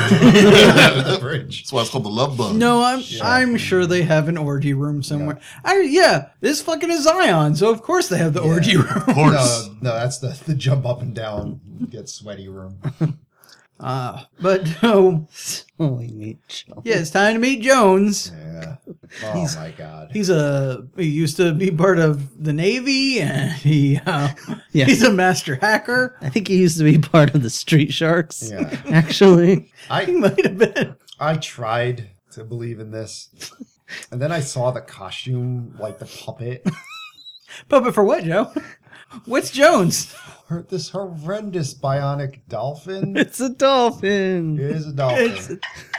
The bridge.
that's why it's called the love bug.
No, I'm
Yeah.
I'm sure they have an orgy room somewhere. I yeah, this fucking is Zion, so of course they have the
Yeah.
orgy room.
of course.
No, no, that's the, the jump up and down, get sweaty room.
Uh, but no,
Holy meat Joe.
yeah, it's time to meet Jones.
Yeah. Oh, my God.
He's a he used to be part of the Navy, and he uh,
Yeah.
he's a master hacker.
I think he used to be part of the Street Sharks.
Yeah.
Actually.
He
I,
might have been.
I tried to believe in this. And then I saw the costume, like the puppet.
Puppet for what, Joe? What's Jones?
Her- This horrendous bionic dolphin.
It's a dolphin.
It is a dolphin.
It's,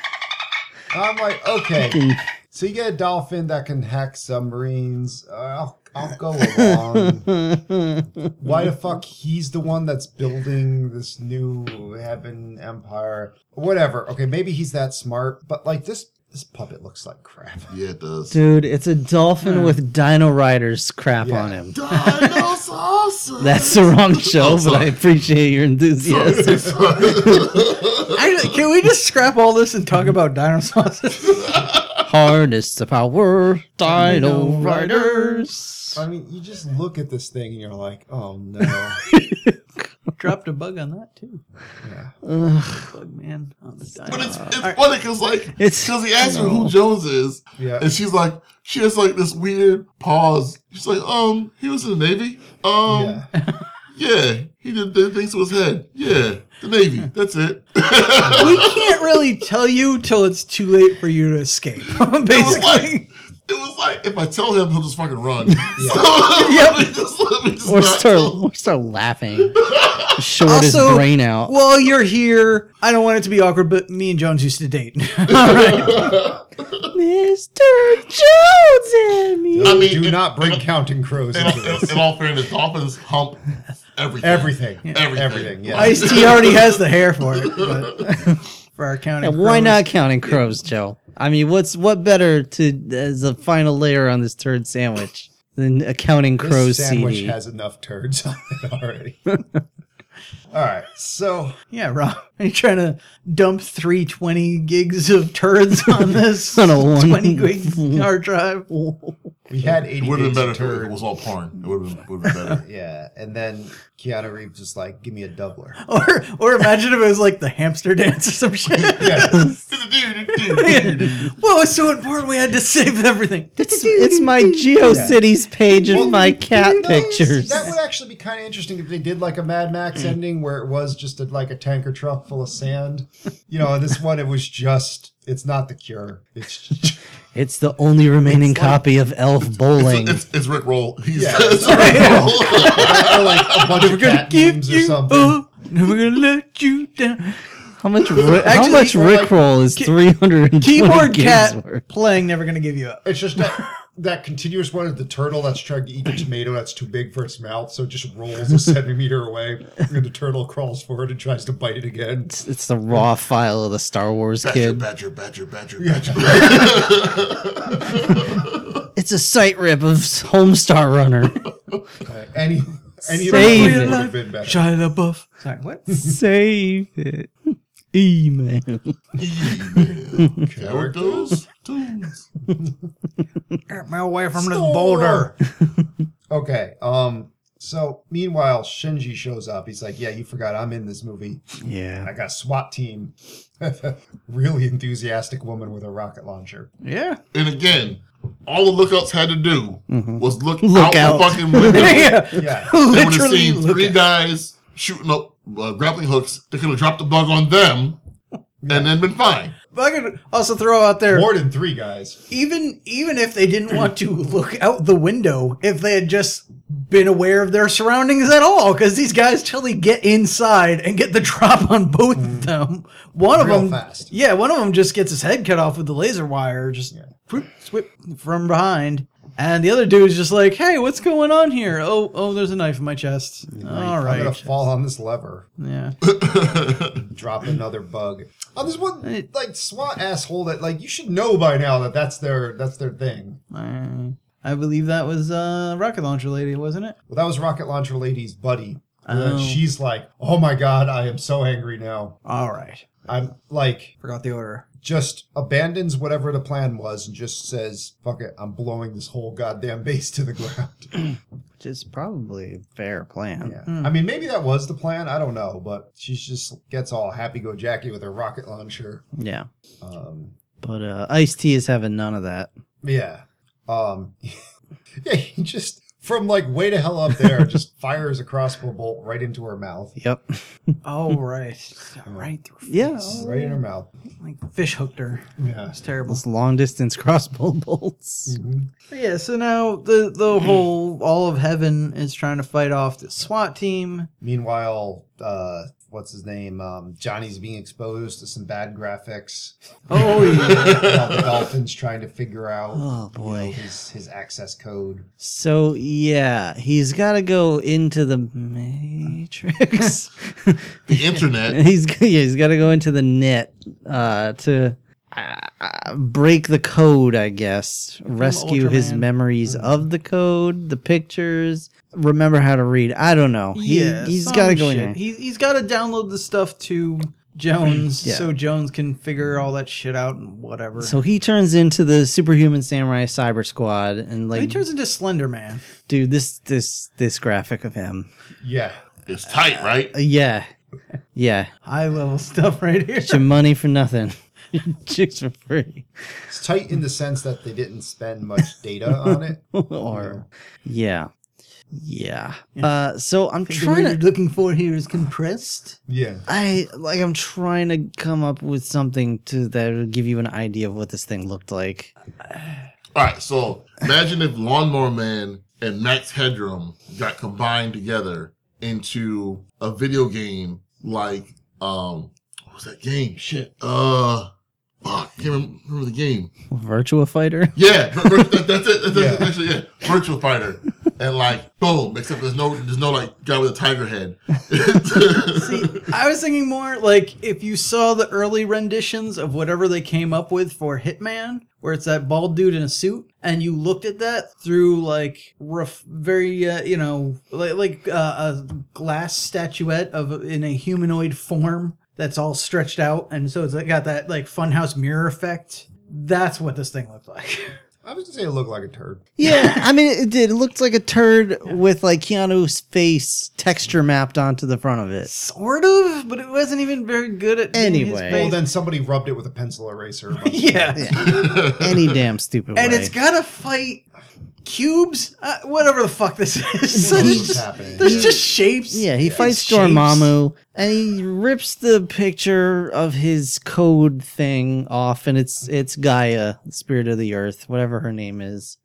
I'm like, okay. So you get a dolphin that can hack submarines. Uh, I'll, I'll go along. Why the fuck he's the one that's building this new heaven empire? Whatever. Okay, maybe he's that smart, but like this this puppet looks like crap.
Yeah, it does.
Dude, it's a dolphin with Dino Riders crap
Yeah.
on him.
Dinosaurs.
That's the wrong show, but I
sorry.
appreciate your enthusiasm.
actually, can we just scrap all this and talk about dinosaurs?
Harness the power, Dino Riders.
I mean, you just look at this thing and you're like, oh no.
Dropped a bug on that too.
Yeah.
Bug man on the dino.
But it's, it's
All right.
funny because like
It's-
because he asked her who Jones is,
Yeah.
and she's like she has like this weird pause. She's like, um, he was in the Navy. Um,
Yeah.
yeah, he did, did things to his head. Yeah, the Navy. That's it.
We can't really tell you till it's too late for you to escape.
It was
Basically,
like it was like if I tell him, he'll just fucking run. So,
Yep.
let me just, let me just
Or
not
start,
tell-
or start laughing. Short his
Also,
brain out.
while you're here, I don't want it to be awkward, but me and Jones used to date. All right.
Mister Jones and me.
I mean,
Do
it-
not bring
it-
Counting Crows
In,
into
in,
this.
in all fairness, dolphins hump everything.
Everything.
Everything.
Everything. Yeah.
Ice-T already has the hair for it. But for our counting,
Yeah, why
crows.
not counting crows, Joe? I mean, what's what better to as a final layer on this turd sandwich than a counting
This
crows
sandwich
C D?
has enough turds on it already. All right. So
Yeah, Rob, are you trying to dump three twenty gigs of turds on this
On a one-
twenty gig hard drive?
we had
It
eighty
would have
gigs
been
of
better if it was
turds.
all porn. It would have been, would have been better.
Yeah, and then Keanu Reeves was like, "Give me a doubler."
Or, or imagine if it was like the hamster dance or some shit.
Yeah.
Well, it's so important we had to save everything.
It's, it's my GeoCities page of my cat
No, see,
pictures.
That would actually be kind of interesting if they did like a Mad Max ending where it was just a, like a tanker truck full of sand. You know, and this one it was just. It's not The Cure. It's just,
It's the only remaining copy of Elf Bowling.
It's, it's Rick Roll. He's
Yeah.
it's Rick Roll.
or like a bunch of cat memes or something.
up, never gonna let you down.
How much? Ri- how
Actually,
much
or like-
Rickroll is three hundred and twenty
Keyboard
gigs
cat
worth?
playing, never gonna give you up.
It's just a, that continuous one of the turtle that's trying to eat the tomato that's too big for its mouth, so it just rolls a centimeter away, and the turtle crawls forward and tries to bite it again.
It's, it's the raw file of the Star Wars
Badger,
kid.
badger, badger, badger, badger.
It's a sight rip of Homestar Runner.
Uh, any any
Save
of
it.
them would have been better.
Shia LaBeouf. Sorry, what?
Save it. Email.
Characters, tunes.
Get me away from this
Store.
boulder.
Okay. Um. So meanwhile, Shinji shows up. He's like, "Yeah, you forgot I'm in this movie.
Yeah.
I got a SWAT team. Really enthusiastic woman with a rocket launcher.
Yeah.
And again, all the lookouts had to do
Mhm.
was look,
Look
out,
out.
the fucking window.
yeah.
Yeah.
They would have
Literally
seen
look
three
at-
guys shooting up uh, grappling hooks. They could have dropped the bug on them and then been fine.
But I could also throw out there,
More than three guys.
even even if they didn't want to look out the window, if they had just been aware of their surroundings at all, because these guys totally get inside and get the drop on both of them. One of
Real
them,
fast.
yeah, one of them just gets his head cut off with the laser wire, just
Yeah.
whoop, swip from behind. And the other dude's just like, "Hey, what's going on here? Oh, oh, there's a knife in my chest. All
I'm gonna
right,
fall on this lever.
yeah."
Drop another bug. Oh, there's one
Hey.
like SWAT asshole that like you should know by now that that's their that's their thing.
I, I believe that was uh, Rocket Launcher Lady, wasn't it?
Well, that was Rocket Launcher Lady's buddy. And
Oh.
then she's like, "Oh my god, I am so angry now."
All right,
I'm like,
forgot the order.
just abandons whatever the plan was and just says, "Fuck it, I'm blowing this whole goddamn base to the ground."
Which is probably a fair plan.
Yeah.
Hmm.
I mean, maybe that was the plan. I don't know, but she just gets all happy-go-jacky with her rocket launcher.
Yeah.
Um,
But uh, Ice-T is having none of that.
yeah. Um, yeah, he just from like way to hell up there just fires a crossbow bolt right into her mouth.
Yep.
Oh, right. Right through her
Yeah.
face.
Right in her mouth.
Like fish hooked her.
Yeah.
It's terrible.
Those long distance crossbow bolts.
Mhm.
But yeah, so now the the whole all of heaven is trying to fight off the SWAT team.
Meanwhile, uh, what's his name? Um, Johnny's being exposed to some bad graphics.
Oh yeah.
While the Dolphin's trying to figure out
Oh
you know,
boy.
his his access code.
So yeah, he's got to go into the Matrix.
The internet.
he's yeah, he's got to go into the net uh, to uh, break the code, I guess. Rescue his
Ultraman.
memories of the code, the pictures. Remember how to read. I don't know. He,
yeah,
he's
some
got to go in
shit.
there.
He, he's got to download the stuff to Jones
Yeah.
so Jones can figure all that shit out and whatever.
So he turns into the superhuman samurai cyber squad, and like,
he turns into Slender Man.
dude, this this this graphic of him,
Yeah.
It's tight, right?
uh, yeah, yeah,
High level stuff right here.
get your money for nothing, chicks for free,
It's tight in the sense that they didn't spend much data on it.
or yeah, yeah. Uh, so I'm
The
trying
word
to.
you're looking for here is compressed.
Yeah.
I like I'm trying to come up with something to that would give you an idea of what this thing looked like.
All right, so imagine if Lawnmower Man and Max Headroom got combined together into a video game like, um, what was that game? Shit. Uh, fuck, I can't remember, remember the game.
Virtua Fighter.
Yeah, vir- vir- that- that's it. That's
Yeah.
actually, yeah, Virtual Fighter. And like, boom, except there's no, there's no like guy with a tiger head.
See, I was thinking more like if you saw the early renditions of whatever they came up with for Hitman, where it's that bald dude in a suit, and you looked at that through like rough, very uh, you know, like, like uh, a glass statuette of in a humanoid form that's all stretched out, and so it's like, got that like funhouse mirror effect. That's what this thing looked like.
I was gonna say it looked like a turd.
Yeah, I mean it did. It looked like a turd with like Keanu's face texture mapped onto the front of it.
Sort of, but it wasn't even very good at being his
Anyway.
Well,
face.
then somebody rubbed it with a pencil eraser. a bunch of
yeah.
Yeah. Any damn stupid
And
way.
it's gotta fight cubes, uh, whatever the fuck this is.
That's
There's
what's
just,
happening.
there's
Yeah.
just shapes.
Yeah, he
It's
fights
shapes.
Dormammu and he rips the picture of his code thing off, and it's it's Gaia, the spirit of the earth, whatever her name is.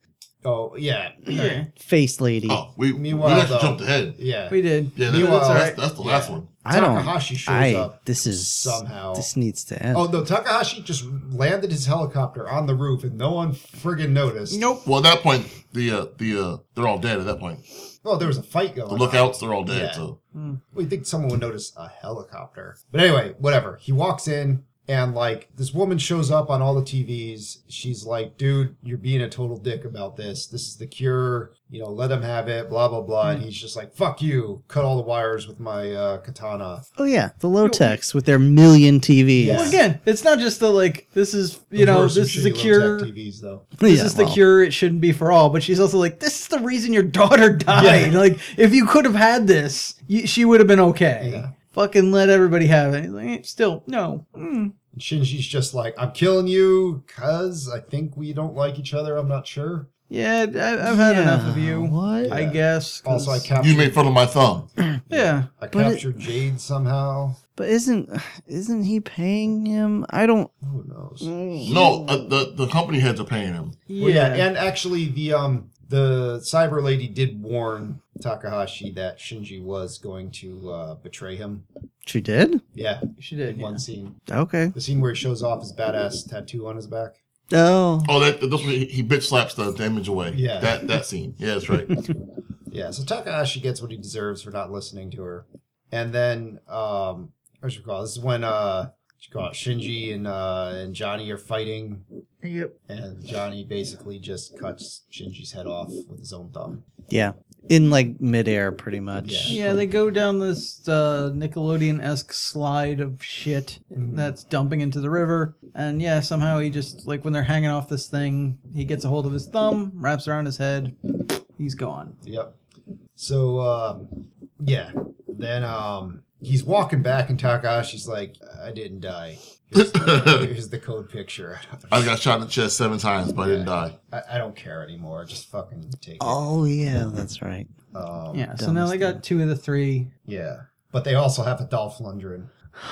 Oh, yeah.
Yeah,
Face lady.
Oh, we, we
Meanwhile,
actually
though-
jumped ahead.
Yeah.
we did.
Yeah, that,
Meanwhile,
that's,
alright.
that's the
Yeah.
last one.
I don't.
Takahashi shows
I,
up
This is
somehow.
This needs to end.
Oh, no, Takahashi just landed his helicopter on the roof and no one friggin' noticed.
Nope.
Well, at that point, the uh, the uh, they're all dead. At that point,
Well, there was a fight going
the
on.
lookouts, they're all dead.
Yeah.
So
Well, you think someone would notice a helicopter. But anyway, whatever. He walks in and, like, this woman shows up on all the T Vs. She's like, dude, you're being a total dick about this. This is the cure. You know, let him have it, blah, blah, blah. And he's just like, fuck you. Cut all the wires with my uh, katana.
Oh yeah, the Low-Techs with their million T Vs.
Yeah.
Well, again, it's not just the like. This is you know
Those are
this is a
shitty
cure.
low-tech T Vs, though.
This
Yeah,
is the
well.
cure. It shouldn't be for all. But she's also like, this is the reason your daughter died.
Yeah.
Like, if you could have had this, you, she would have been okay.
Yeah.
Fucking let everybody have it. He's like, eh, still, no. Mm.
And Shinji's just like, I'm killing you because I think we don't like each other. I'm not sure.
Yeah, I, I've had
Yeah,
enough of you.
What?
I guess. 'cause-
Also, I captured,
you made fun of my thumb.
Yeah.
I
But it-
captured Jade somehow.
But isn't isn't he paying him? I don't.
Who knows?
No, uh, the the company heads are paying him.
Yeah.
Well, yeah, and actually, the um the cyber lady did warn Takahashi that Shinji was going to uh, betray him.
She did.
Yeah,
she did.
one
Yeah.
scene,
Okay.
the scene where he shows off his badass tattoo on his back.
Oh.
Oh, that that's when he, he bitch slaps the damage away.
Yeah.
that that scene. Yeah, that's right.
Yeah, so Takahashi gets what he deserves for not listening to her, and then um, what you call it? This is when uh, what you call it? Shinji and uh and Johnny are fighting,
Yep.
and Johnny basically just cuts Shinji's head off with his own thumb.
Yeah. In like midair, pretty much.
Yeah.
Yeah, they go down this uh, Nickelodeon-esque slide of shit
Mhm.
that's dumping into the river. And yeah, somehow he just, like, when they're hanging off this thing, he gets a hold of his thumb, wraps around his head, he's gone.
Yep. So, um, yeah. Then um, he's walking back, and Takahashi's like, I didn't die. Here's the, here's the code picture.
I got shot in the chest seven times, but I didn't die.
I, I don't care anymore. Just fucking take it.
Oh yeah, that's right.
Um,
Yeah, so now they got two of the three.
Yeah. But they also have a Dolph Lundgren.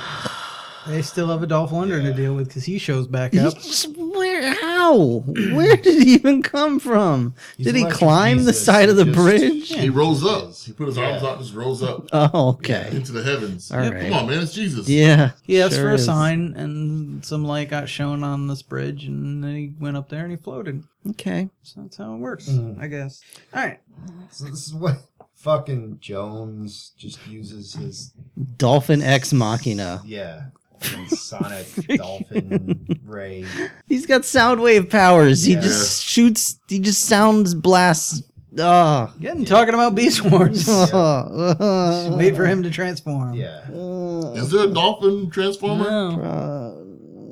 They still have a Dolph Lundgren
Yeah.
to deal with because he shows back up.
Where? How? Where did he even come from?
He's
did he
Electric
climb the
Jesus.
side of the
He just-
bridge?
He rolls up.
is.
He put his
Yeah.
arms out, and just rolls up
Oh, okay.
into the heavens.
All
Yep.
right.
Come on, man, it's Jesus.
Yeah.
He asked
sure
for a
is.
sign, and some light got shown on this bridge, and then he went up there and he floated.
Okay.
So that's how it works,
Mhm.
I guess. All right.
So this is what fucking Jones just uses his,
Dolphin Ex Machina.
yeah, fucking Sonic Dolphin Ray.
He's got sound wave powers. He
Yeah.
just shoots. He just sounds blasts. Oh.
Getting talking about Beast Wars.
Oh.
Wait for him to transform.
Yeah.
Is there a dolphin transformer?
No.
Uh,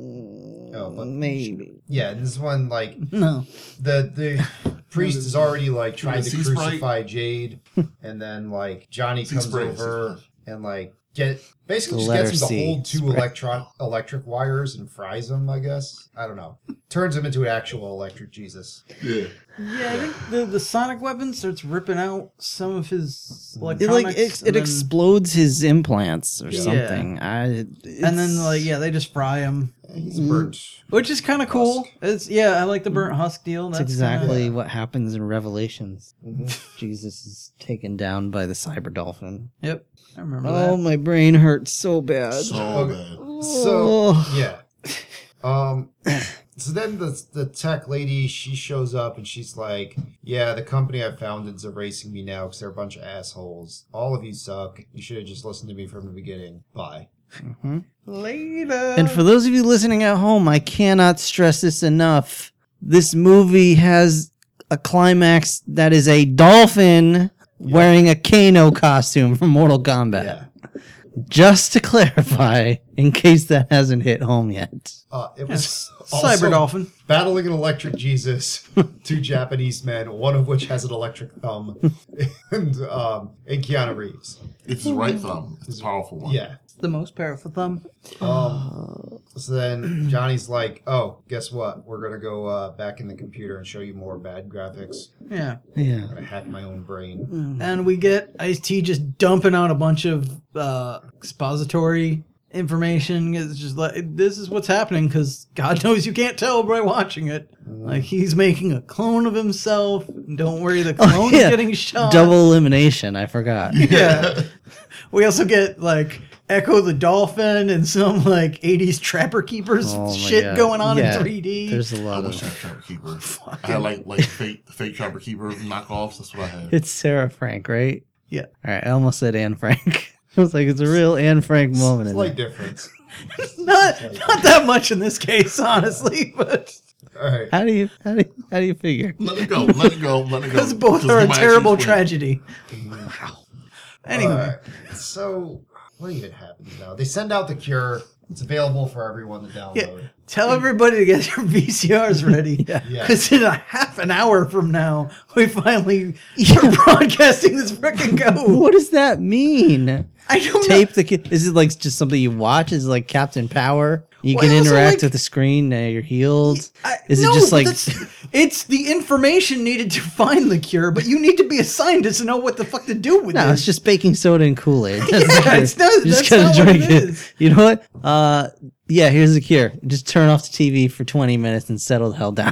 Oh, but-
maybe.
Yeah, this one, like,
No.
the the priest is already, like, trying to
Sea Sprite?
crucify Jade, and then, like, Johnny
Sea
comes
Sprite, sea
over and, like, get basically
The
just
letter
gets him to
C.
hold two
Sprite.
electron electric wires and fries them, I guess. I don't know. Turns him into an actual electric Jesus.
Yeah.
Yeah, I think the, the sonic weapon starts ripping out some of his
It
electronics.
like it,
and
it
then-
explodes his implants or
Yeah.
something. I,
And then, like, yeah, they just fry him,
He's burnt.
which is kind of cool.
Husk.
It's yeah, I like the burnt husk deal.
That's
That's
exactly
kinda-
what happens in Revelations.
Mhm.
Jesus is taken down by the cyber dolphin.
Yep, I remember
Oh,
that.
my brain hurts so bad.
So
Okay.
bad.
So
Oh.
yeah. Um so then the the tech lady, she shows up and she's like, yeah, the company I founded's erasing me now because they're a bunch of assholes. All of you suck. You should have just listened to me from the beginning. Bye.
Later.
And for those of you listening at home, I cannot stress this enough. This movie has a climax that is a dolphin wearing a Kano costume from Mortal Kombat.
Yeah.
Just to clarify, in case that hasn't hit home yet.
Uh, it was
Yes.
also
Cyber Dolphin.
battling an electric Jesus, two Japanese men, one of which has an electric thumb, and um, and Keanu Reeves.
It's his right thumb. It's a powerful one.
Yeah.
The most powerful thumb.
Um, so then Johnny's like, "Oh, guess what? We're gonna go uh, back in the computer and show you more bad graphics.
Yeah.
Yeah.
I'm gonna hack my own brain."
And we get Ice-T just dumping out a bunch of uh, expository information. It's just like, this is what's happening because God knows you can't tell by watching it. Like, he's making a clone of himself. Don't worry, the clone's
Oh, yeah.
getting shot.
Double elimination. I forgot.
Yeah. We also get, like, Echo the Dolphin and some, like, eighties Trapper Keepers
Oh my
shit
God.
going on
Yeah,
in three D.
There's a
I
lot
wish I
of.
had Trapper Keeper. I had like like fake fake Trapper Keeper knockoffs. That's what I had.
It's Sarah Frank, right?
Yeah.
All right. I almost said Anne Frank. I was like, it's a real Anne Frank moment. in
Slight
it.
difference.
not not that much in this case, honestly, but
All right.
How do you how do you, how do you figure?
Let it go. Let it go. Let it go.
because both
Just
are a
give my
terrible
actions win.
tragedy. Anyway.
All right. So, what even happens now? They send out the cure. It's available for everyone to download.
Yeah, tell everybody to get your V C Rs ready.
Yeah.
Yeah.
Because in a half an hour from now, we finally are broadcasting this freaking code.
What does that mean?
I don't
Tape the. ki- Is it like just something you watch? Is it like Captain Power? You
Well,
can
also,
interact
like-
with the screen. Now you're healed.
know. I,
Is it
no,
just
but
like-
that's- it's the information needed to find the cure, but you need to be a scientist to know what the fuck to do with
No,
this.
it's just baking soda and Kool Aid.
Yeah, it's not-
you just
that's
gotta
not what
drink
it
it.
is.
You know what? Uh, yeah, here's the cure. Just turn off the T V for twenty minutes and settle the hell down.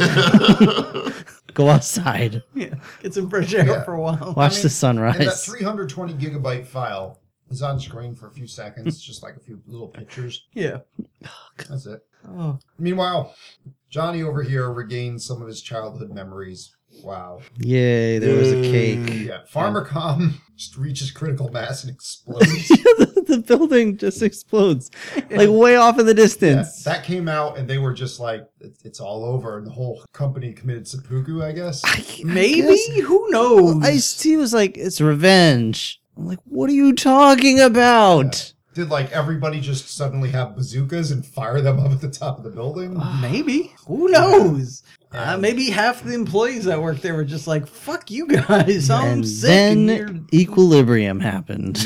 Go outside.
Yeah, get some fresh air
Yeah.
for a while.
Watch
I mean,
the sunrise.
And that three hundred twenty gigabyte file is on screen for a few seconds, just like a few little pictures.
Yeah.
That's it.
Oh,
Meanwhile, Johnny over here regains some of his childhood memories. Wow.
Yay, there was a cake.
Yeah. FarmerCom just reaches critical mass and explodes.
the, the building just explodes. Like way off in the
Yeah,
distance.
that came out, and they were just like, "It's it's all over," and the whole company committed seppuku, I guess.
maybe? Who knows?
Ice-T was like, it's revenge. I'm like, what are you talking about?
Did like everybody just suddenly have bazookas and fire them up at the top of the building?
Maybe. Who knows?
Yeah.
Uh, maybe half the employees that work there were just like, fuck you guys. I'm
And
sick. and you're-
then equilibrium happened.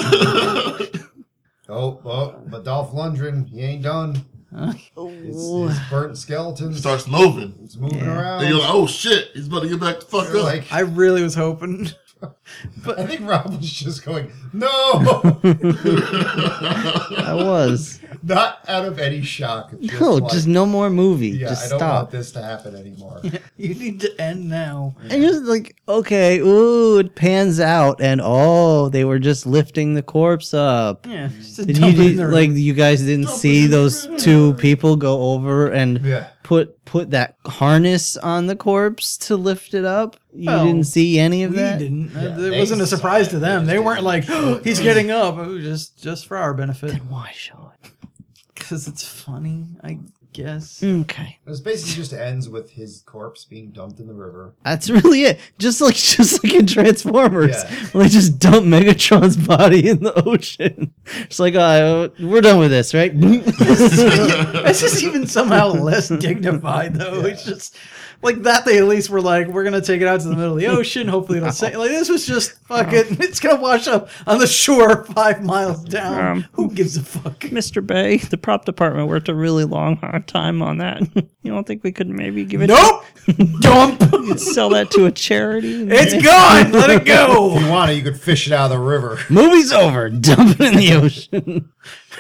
Oh, well, but Dolph Lundgren, he ain't done. His, his burnt skeleton
Starts moving.
is moving
Yeah.
around.
And you're like, oh shit, he's about to get back the fuck
You're
up.
like,
I really was hoping.
I think Rob was just going, no,
I was.
not out of any shock. Just
No,
like,
just no more movie.
yeah,
just
I don't
stop.
want this to happen anymore.
You need to end now.
And you're just like, okay, ooh, it pans out, and oh, they were just lifting the corpse up.
Yeah. Just a
Did
dump
you
in
did-
the-
like you guys didn't
Dump
see
in the
those
river.
two people go over and
Yeah.
put put that harness on the corpse to lift it up? You
Well,
didn't see any of
we
that?
didn't. Uh,
Yeah,
it
they
wasn't a
saw
surprise
it.
to
They
them.
just
They weren't
didn't-
like, oh, he's getting up. It was just, just for our benefit.
Then why show it?
Because it's funny, I guess.
Okay.
It basically just ends with his corpse being dumped in the river.
That's really it. Just like just like in Transformers,
Yeah.
when they just dump Megatron's body in the ocean. It's like, uh, we're done with this, right?
It's just even somehow less dignified, though. It's just like that. They at least were like, we're gonna take it out to the middle of the ocean. Hopefully, it'll say like this was just fucking. It's gonna wash up on the shore five miles down.
Um,
Who gives a fuck?
Mister Bay, the prop department worked a really long hard time on that. You don't think we could maybe give it
Nope. Dump.
sell that to a charity?
It's gone. Let it
If
go.
you want it, you could fish it out of the river.
Movie's over. Dump it in the ocean.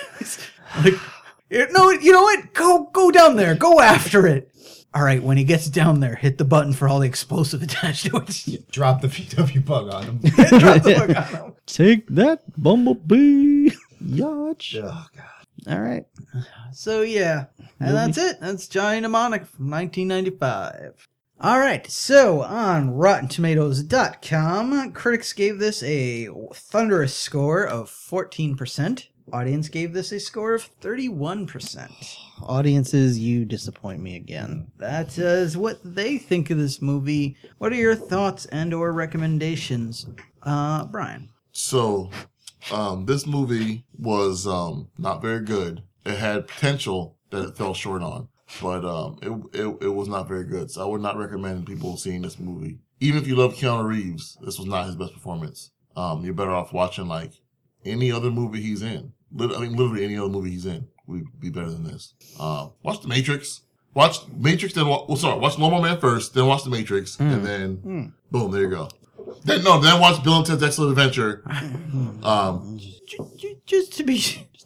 Like, it- no, you know what? Go, go down there. Go after it. All right. When he gets down there, hit the button for all the explosive attached to it.
Drop the V W bug on him.
Drop the hook on him.
Take that, Bumblebee. Yacht.
Oh, God.
All right.
So yeah, and that's it. That's Johnny Mnemonic from nineteen ninety-five. All right, so on Rotten Tomatoes dot com, critics gave this a thunderous score of fourteen percent. Audience gave this a score of thirty-one percent.
Audiences, you disappoint me again.
That is what they think of this movie. What are your thoughts and or recommendations? Uh, Brian.
So, um, this movie was um, not very good. It had potential that it fell short on, but um, it, it it was not very good. So I would not recommend people seeing this movie. Even if you love Keanu Reeves, this was not his best performance. Um, you're better off watching like any other movie he's in. Lit- I mean, literally any other movie he's in would be better than this. Um, watch The Matrix. Watch Matrix, then wa- well, sorry, watch Normal Man first, then watch The Matrix, and then boom, there you go. Then no, then watch Bill and Ted's Excellent Adventure. Um,
J- j- Just to be just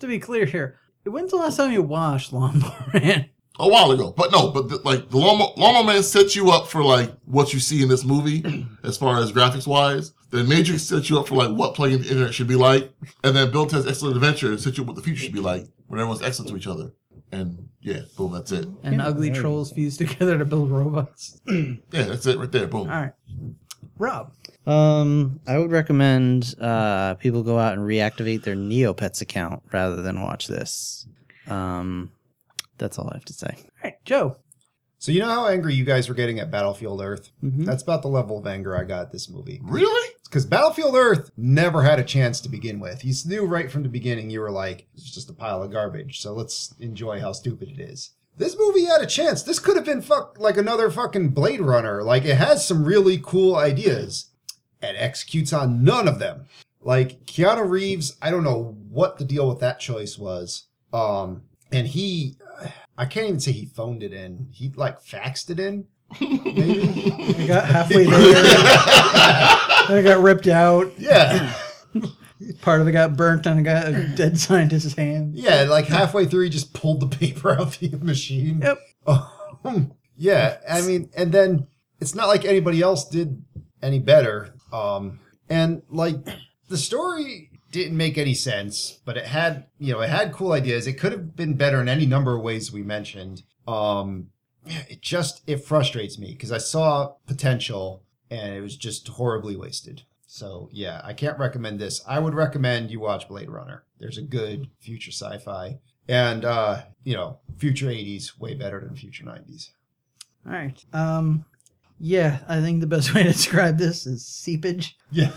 to be clear here, when's the last time you watched Lawnmower Man?
A while ago. But no, but the, like the Lawnmower, Lawnmower Man sets you up for like what you see in this movie as far as graphics wise. Then Matrix sets you up for like what playing the internet should be like. And then Bill Ted's Excellent Adventure sets you up what the future should be like when everyone's excellent to each other. And yeah, boom, that's it.
And
Yeah,
ugly
there you
trolls fused together to build robots.
Yeah, that's it right there. Boom.
All right. Rob.
Um, I would recommend uh, people go out and reactivate their Neopets account rather than watch this. Um, that's all I have to say.
All right, Joe.
So you know how angry you guys were getting at Battlefield Earth?
Mhm.
That's about the level of anger I got at this movie.
Really?
Because Battlefield Earth never had a chance to begin with. You knew right from the beginning you were like, it's just a pile of garbage, so let's enjoy how stupid it is. This movie had a chance. This could have been fuck like another fucking Blade Runner. Like, it has some really cool ideas. It executes on none of them. Like, Keanu Reeves, I don't know what the deal with that choice was. Um, and he, I can't even say he phoned it in. He, like, faxed it in, maybe?
I got halfway there. Then I got ripped out.
Yeah.
Part of it got burnt on a, guy, a dead scientist's hand.
Yeah, like halfway through, he just pulled the paper out the machine.
Yep.
Um, yeah, I mean, and then it's not like anybody else did any better. Um, and like the story didn't make any sense, but it had, you know, it had cool ideas. It could have been better in any number of ways we mentioned. Um, yeah, it just it frustrates me because I saw potential and it was just horribly wasted. So, yeah, I can't recommend this. I would recommend you watch Blade Runner. There's a good future sci-fi. And, uh, you know, future eighties, way better than future nineties.
All right. Um, yeah, I think the best way to describe this is seepage.
Yeah.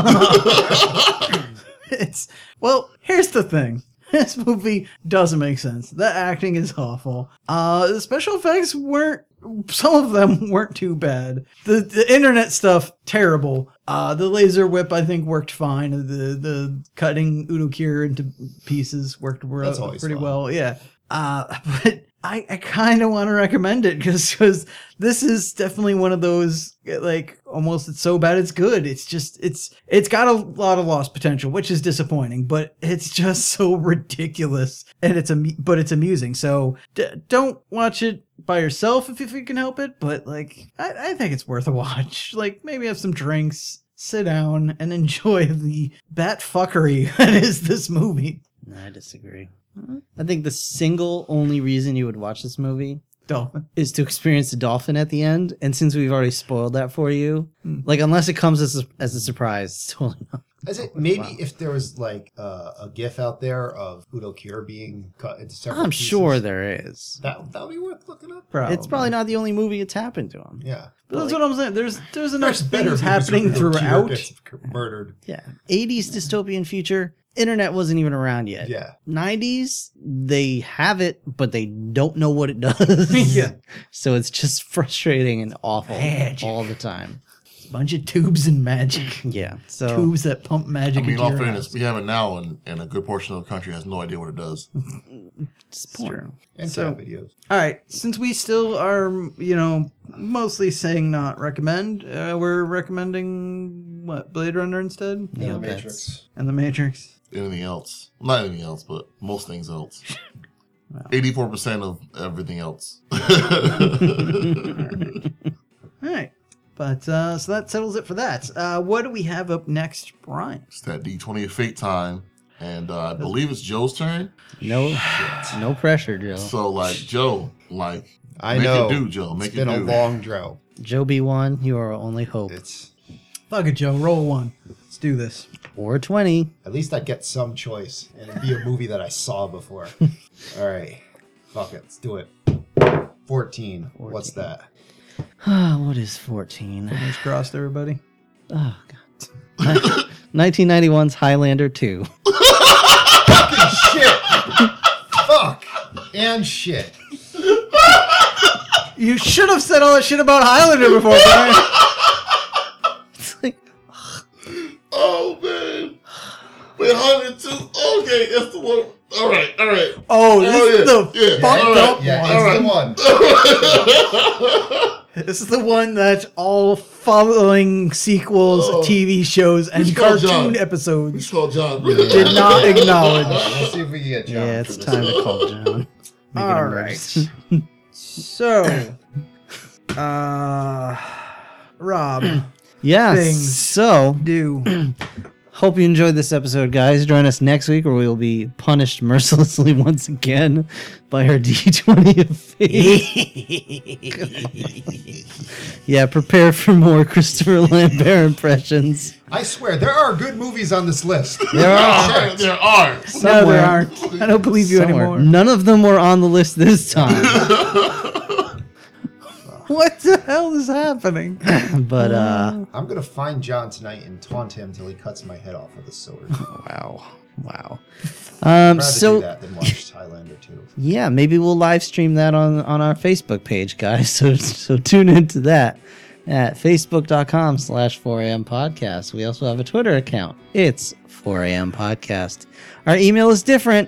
It's, well, here's the thing. This movie doesn't make sense. The acting is awful. Uh, the special effects weren't, some of them weren't too bad. The, the internet stuff, terrible. Uh, the laser whip, I think, worked fine. The the cutting Udo Kier into pieces worked re-
That's always
pretty
fun.
well. Yeah. Uh, but I, I kind of want to recommend it because this is definitely one of those, like, almost it's so bad it's good. It's just, it's it's got a lot of lost potential, which is disappointing, but it's just so ridiculous. And it's am- but it's amusing. So d- don't watch it by yourself if, if you can help it. But, like, I, I think it's worth a watch. Like, maybe have some drinks, sit down, and enjoy the bat fuckery that is this movie.
No, I disagree. I think the single only reason you would watch this movie
Dolphin.
is to experience the dolphin at the end. And since we've already spoiled that for you, like, unless it comes as a, as a surprise, it's totally not.
Is it maybe if there was like uh, a GIF out there of Udo Kier being cut into several
I'm
pieces,
sure there is.
that that would be worth looking up.
Probably.
It's probably not the only movie it's happened to him.
Yeah,
But that's what I'm saying. There's there's enough
There's better
things
movies
happening
where Udo Kier
throughout.
gets murdered.
Yeah. eighties dystopian future, internet wasn't even around yet.
Yeah,
nineties, they have it, but they don't know what it does.
Yeah.
So it's just frustrating and awful
Magic.
all the time.
Bunch of tubes and magic.
Yeah. So
Tubes that pump
I
magic
mean, in
into
all
your
fairness,
house.
we have it now, and, and a good portion of the country has no idea what it does.
it's porn.
and
So-
cat videos.
All right, since we still are, you know, mostly saying not recommend, uh, we're recommending what, Blade Runner instead,
Yeah.
The
that's-
Matrix.
and The Matrix.
Anything else? Not anything else, but most things else. eighty-four percent of everything else.
All right, but uh, so that settles it for that. Uh, what do we have up next, Brian?
It's that D twenty of fate time, and uh, I believe it's Joe's turn.
No, no pressure, Joe.
So, like, Joe, like,
I
make
know.
it do, Joe. Make
It's
it
been a
do.
long drought.
Joe B one, you are our only hope.
It's
Fuck it, Joe. Roll one. Let's do this.
Or twenty.
at least I get some choice, and it'd be a movie that I saw before. All right, fuck it, let's do it. Fourteen. What's that?
what is fourteen?
Fingers crossed, everybody.
Oh, God. nineteen ninety-one's Highlander two.
Shit. Fuck and shit.
You should have said all that shit about Highlander before, Brian.
It's like,
Oh, man. Wait, one hundred two. Okay, that's the one. All right, all right.
Oh, this
Oh,
is
yeah,
the
yeah,
fucked
all right,
up
Yeah,
one.
it's
All
the one.
This is the one that all following sequels,
Oh.
T V shows, and
Who's called
cartoon
John?
episodes
It's called John.
did not acknowledge.
Let's see if we can get John.
Yeah, it's
for this.
time to call John. Make it
All
emergency.
right. So, uh, Rob,
Yeah.
Things.
So,
do
hope you enjoyed this episode, guys. Join us next week where we will be punished mercilessly once again by our D twenty of fate. Yeah, prepare for more Christopher Lambert impressions.
I swear, there are good movies on this list.
There are
There, there are.
no,
somewhere.
there aren't. I don't believe you
somewhere.
anymore.
None of them were on the list this time.
What the hell is happening?
But, uh,
I'm gonna find John tonight and taunt him till he cuts my head off with a sword.
wow. Wow. Um,
I'd rather
so,
do that than watch Highlander two.
yeah, maybe we'll live stream that on, on our Facebook page, guys. So so tune into that at facebook.com slash 4am podcast. We also have a Twitter account. It's four a.m. podcast. Our email is different.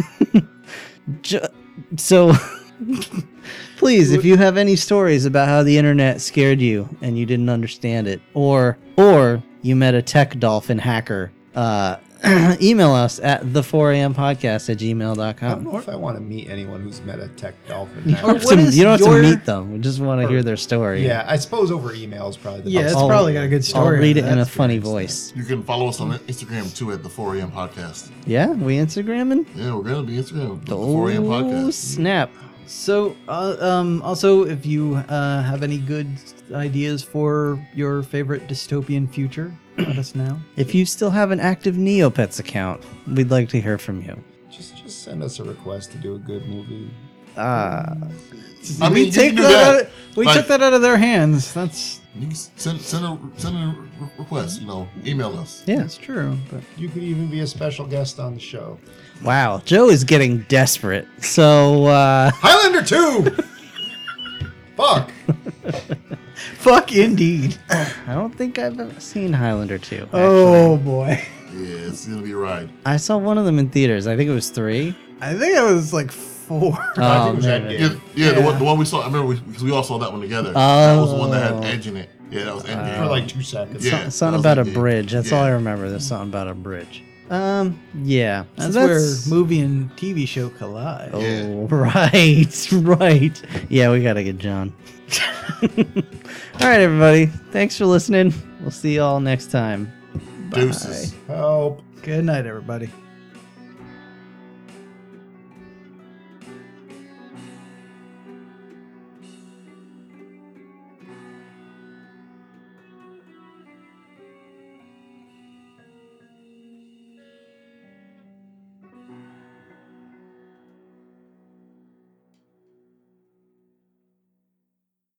Ju- so please, if you have any stories about how the internet scared you and you didn't understand it, or or you met a tech dolphin hacker, uh, email us at the four a.m. podcast at gmail dot
I don't
com.
know if I want to meet anyone who's met a tech dolphin.
Or
hacker.
what is
You don't have
your-
to meet them. We just want to hear their story.
Yeah, I suppose over email is probably the
Yeah,
best.
it's
I'll-
probably got a good
I'll
story.
read it
on
in a
that.
funny voice.
You can follow us on Instagram too at the four a.m. podcast.
Yeah, we Instagramming?
Yeah, we're gonna be Instagram. The four a.m.
Oh,
podcast.
snap.
So, uh, um, also, if you uh, have any good ideas for your favorite dystopian future, let us know.
If you still have an active Neopets account, we'd like to hear from you.
Just, just send us a request to do a good movie.
Ah,
I mean,
we
you
take
can do
that.
that.
Out of, we
Like-
took that out of their hands. That's
You can send send a send a re- request. You know, email us.
yeah.
that's true. But
You could even be a special guest on the show.
Wow, Joe is getting desperate. So, uh,
Highlander two! Fuck!
fuck, indeed.
I don't think I've ever seen Highlander two.
Oh boy,
Yeah, it's gonna be a ride.
I saw one of them in theaters. I think it was three.
I think it was like four.
I
Oh,
think it was
man.
Endgame.
Yeah, yeah, The,
Yeah.
one, the one we saw. I remember we, because we all saw that one together. That was the one that
Oh.
had Edge in it. Yeah, that was Endgame.
For like two seconds.
Yeah.
Something
that was
about a
Endgame.
bridge. That's all I
Yeah.
remember. There's something about a bridge. Um, yeah. So
That's, where movie and T V show collide.
Oh,
Yeah.
right, right. Yeah, we gotta get John. All right, everybody. Thanks for listening. We'll see you all next time.
Deuces.
Help.
Good night, everybody.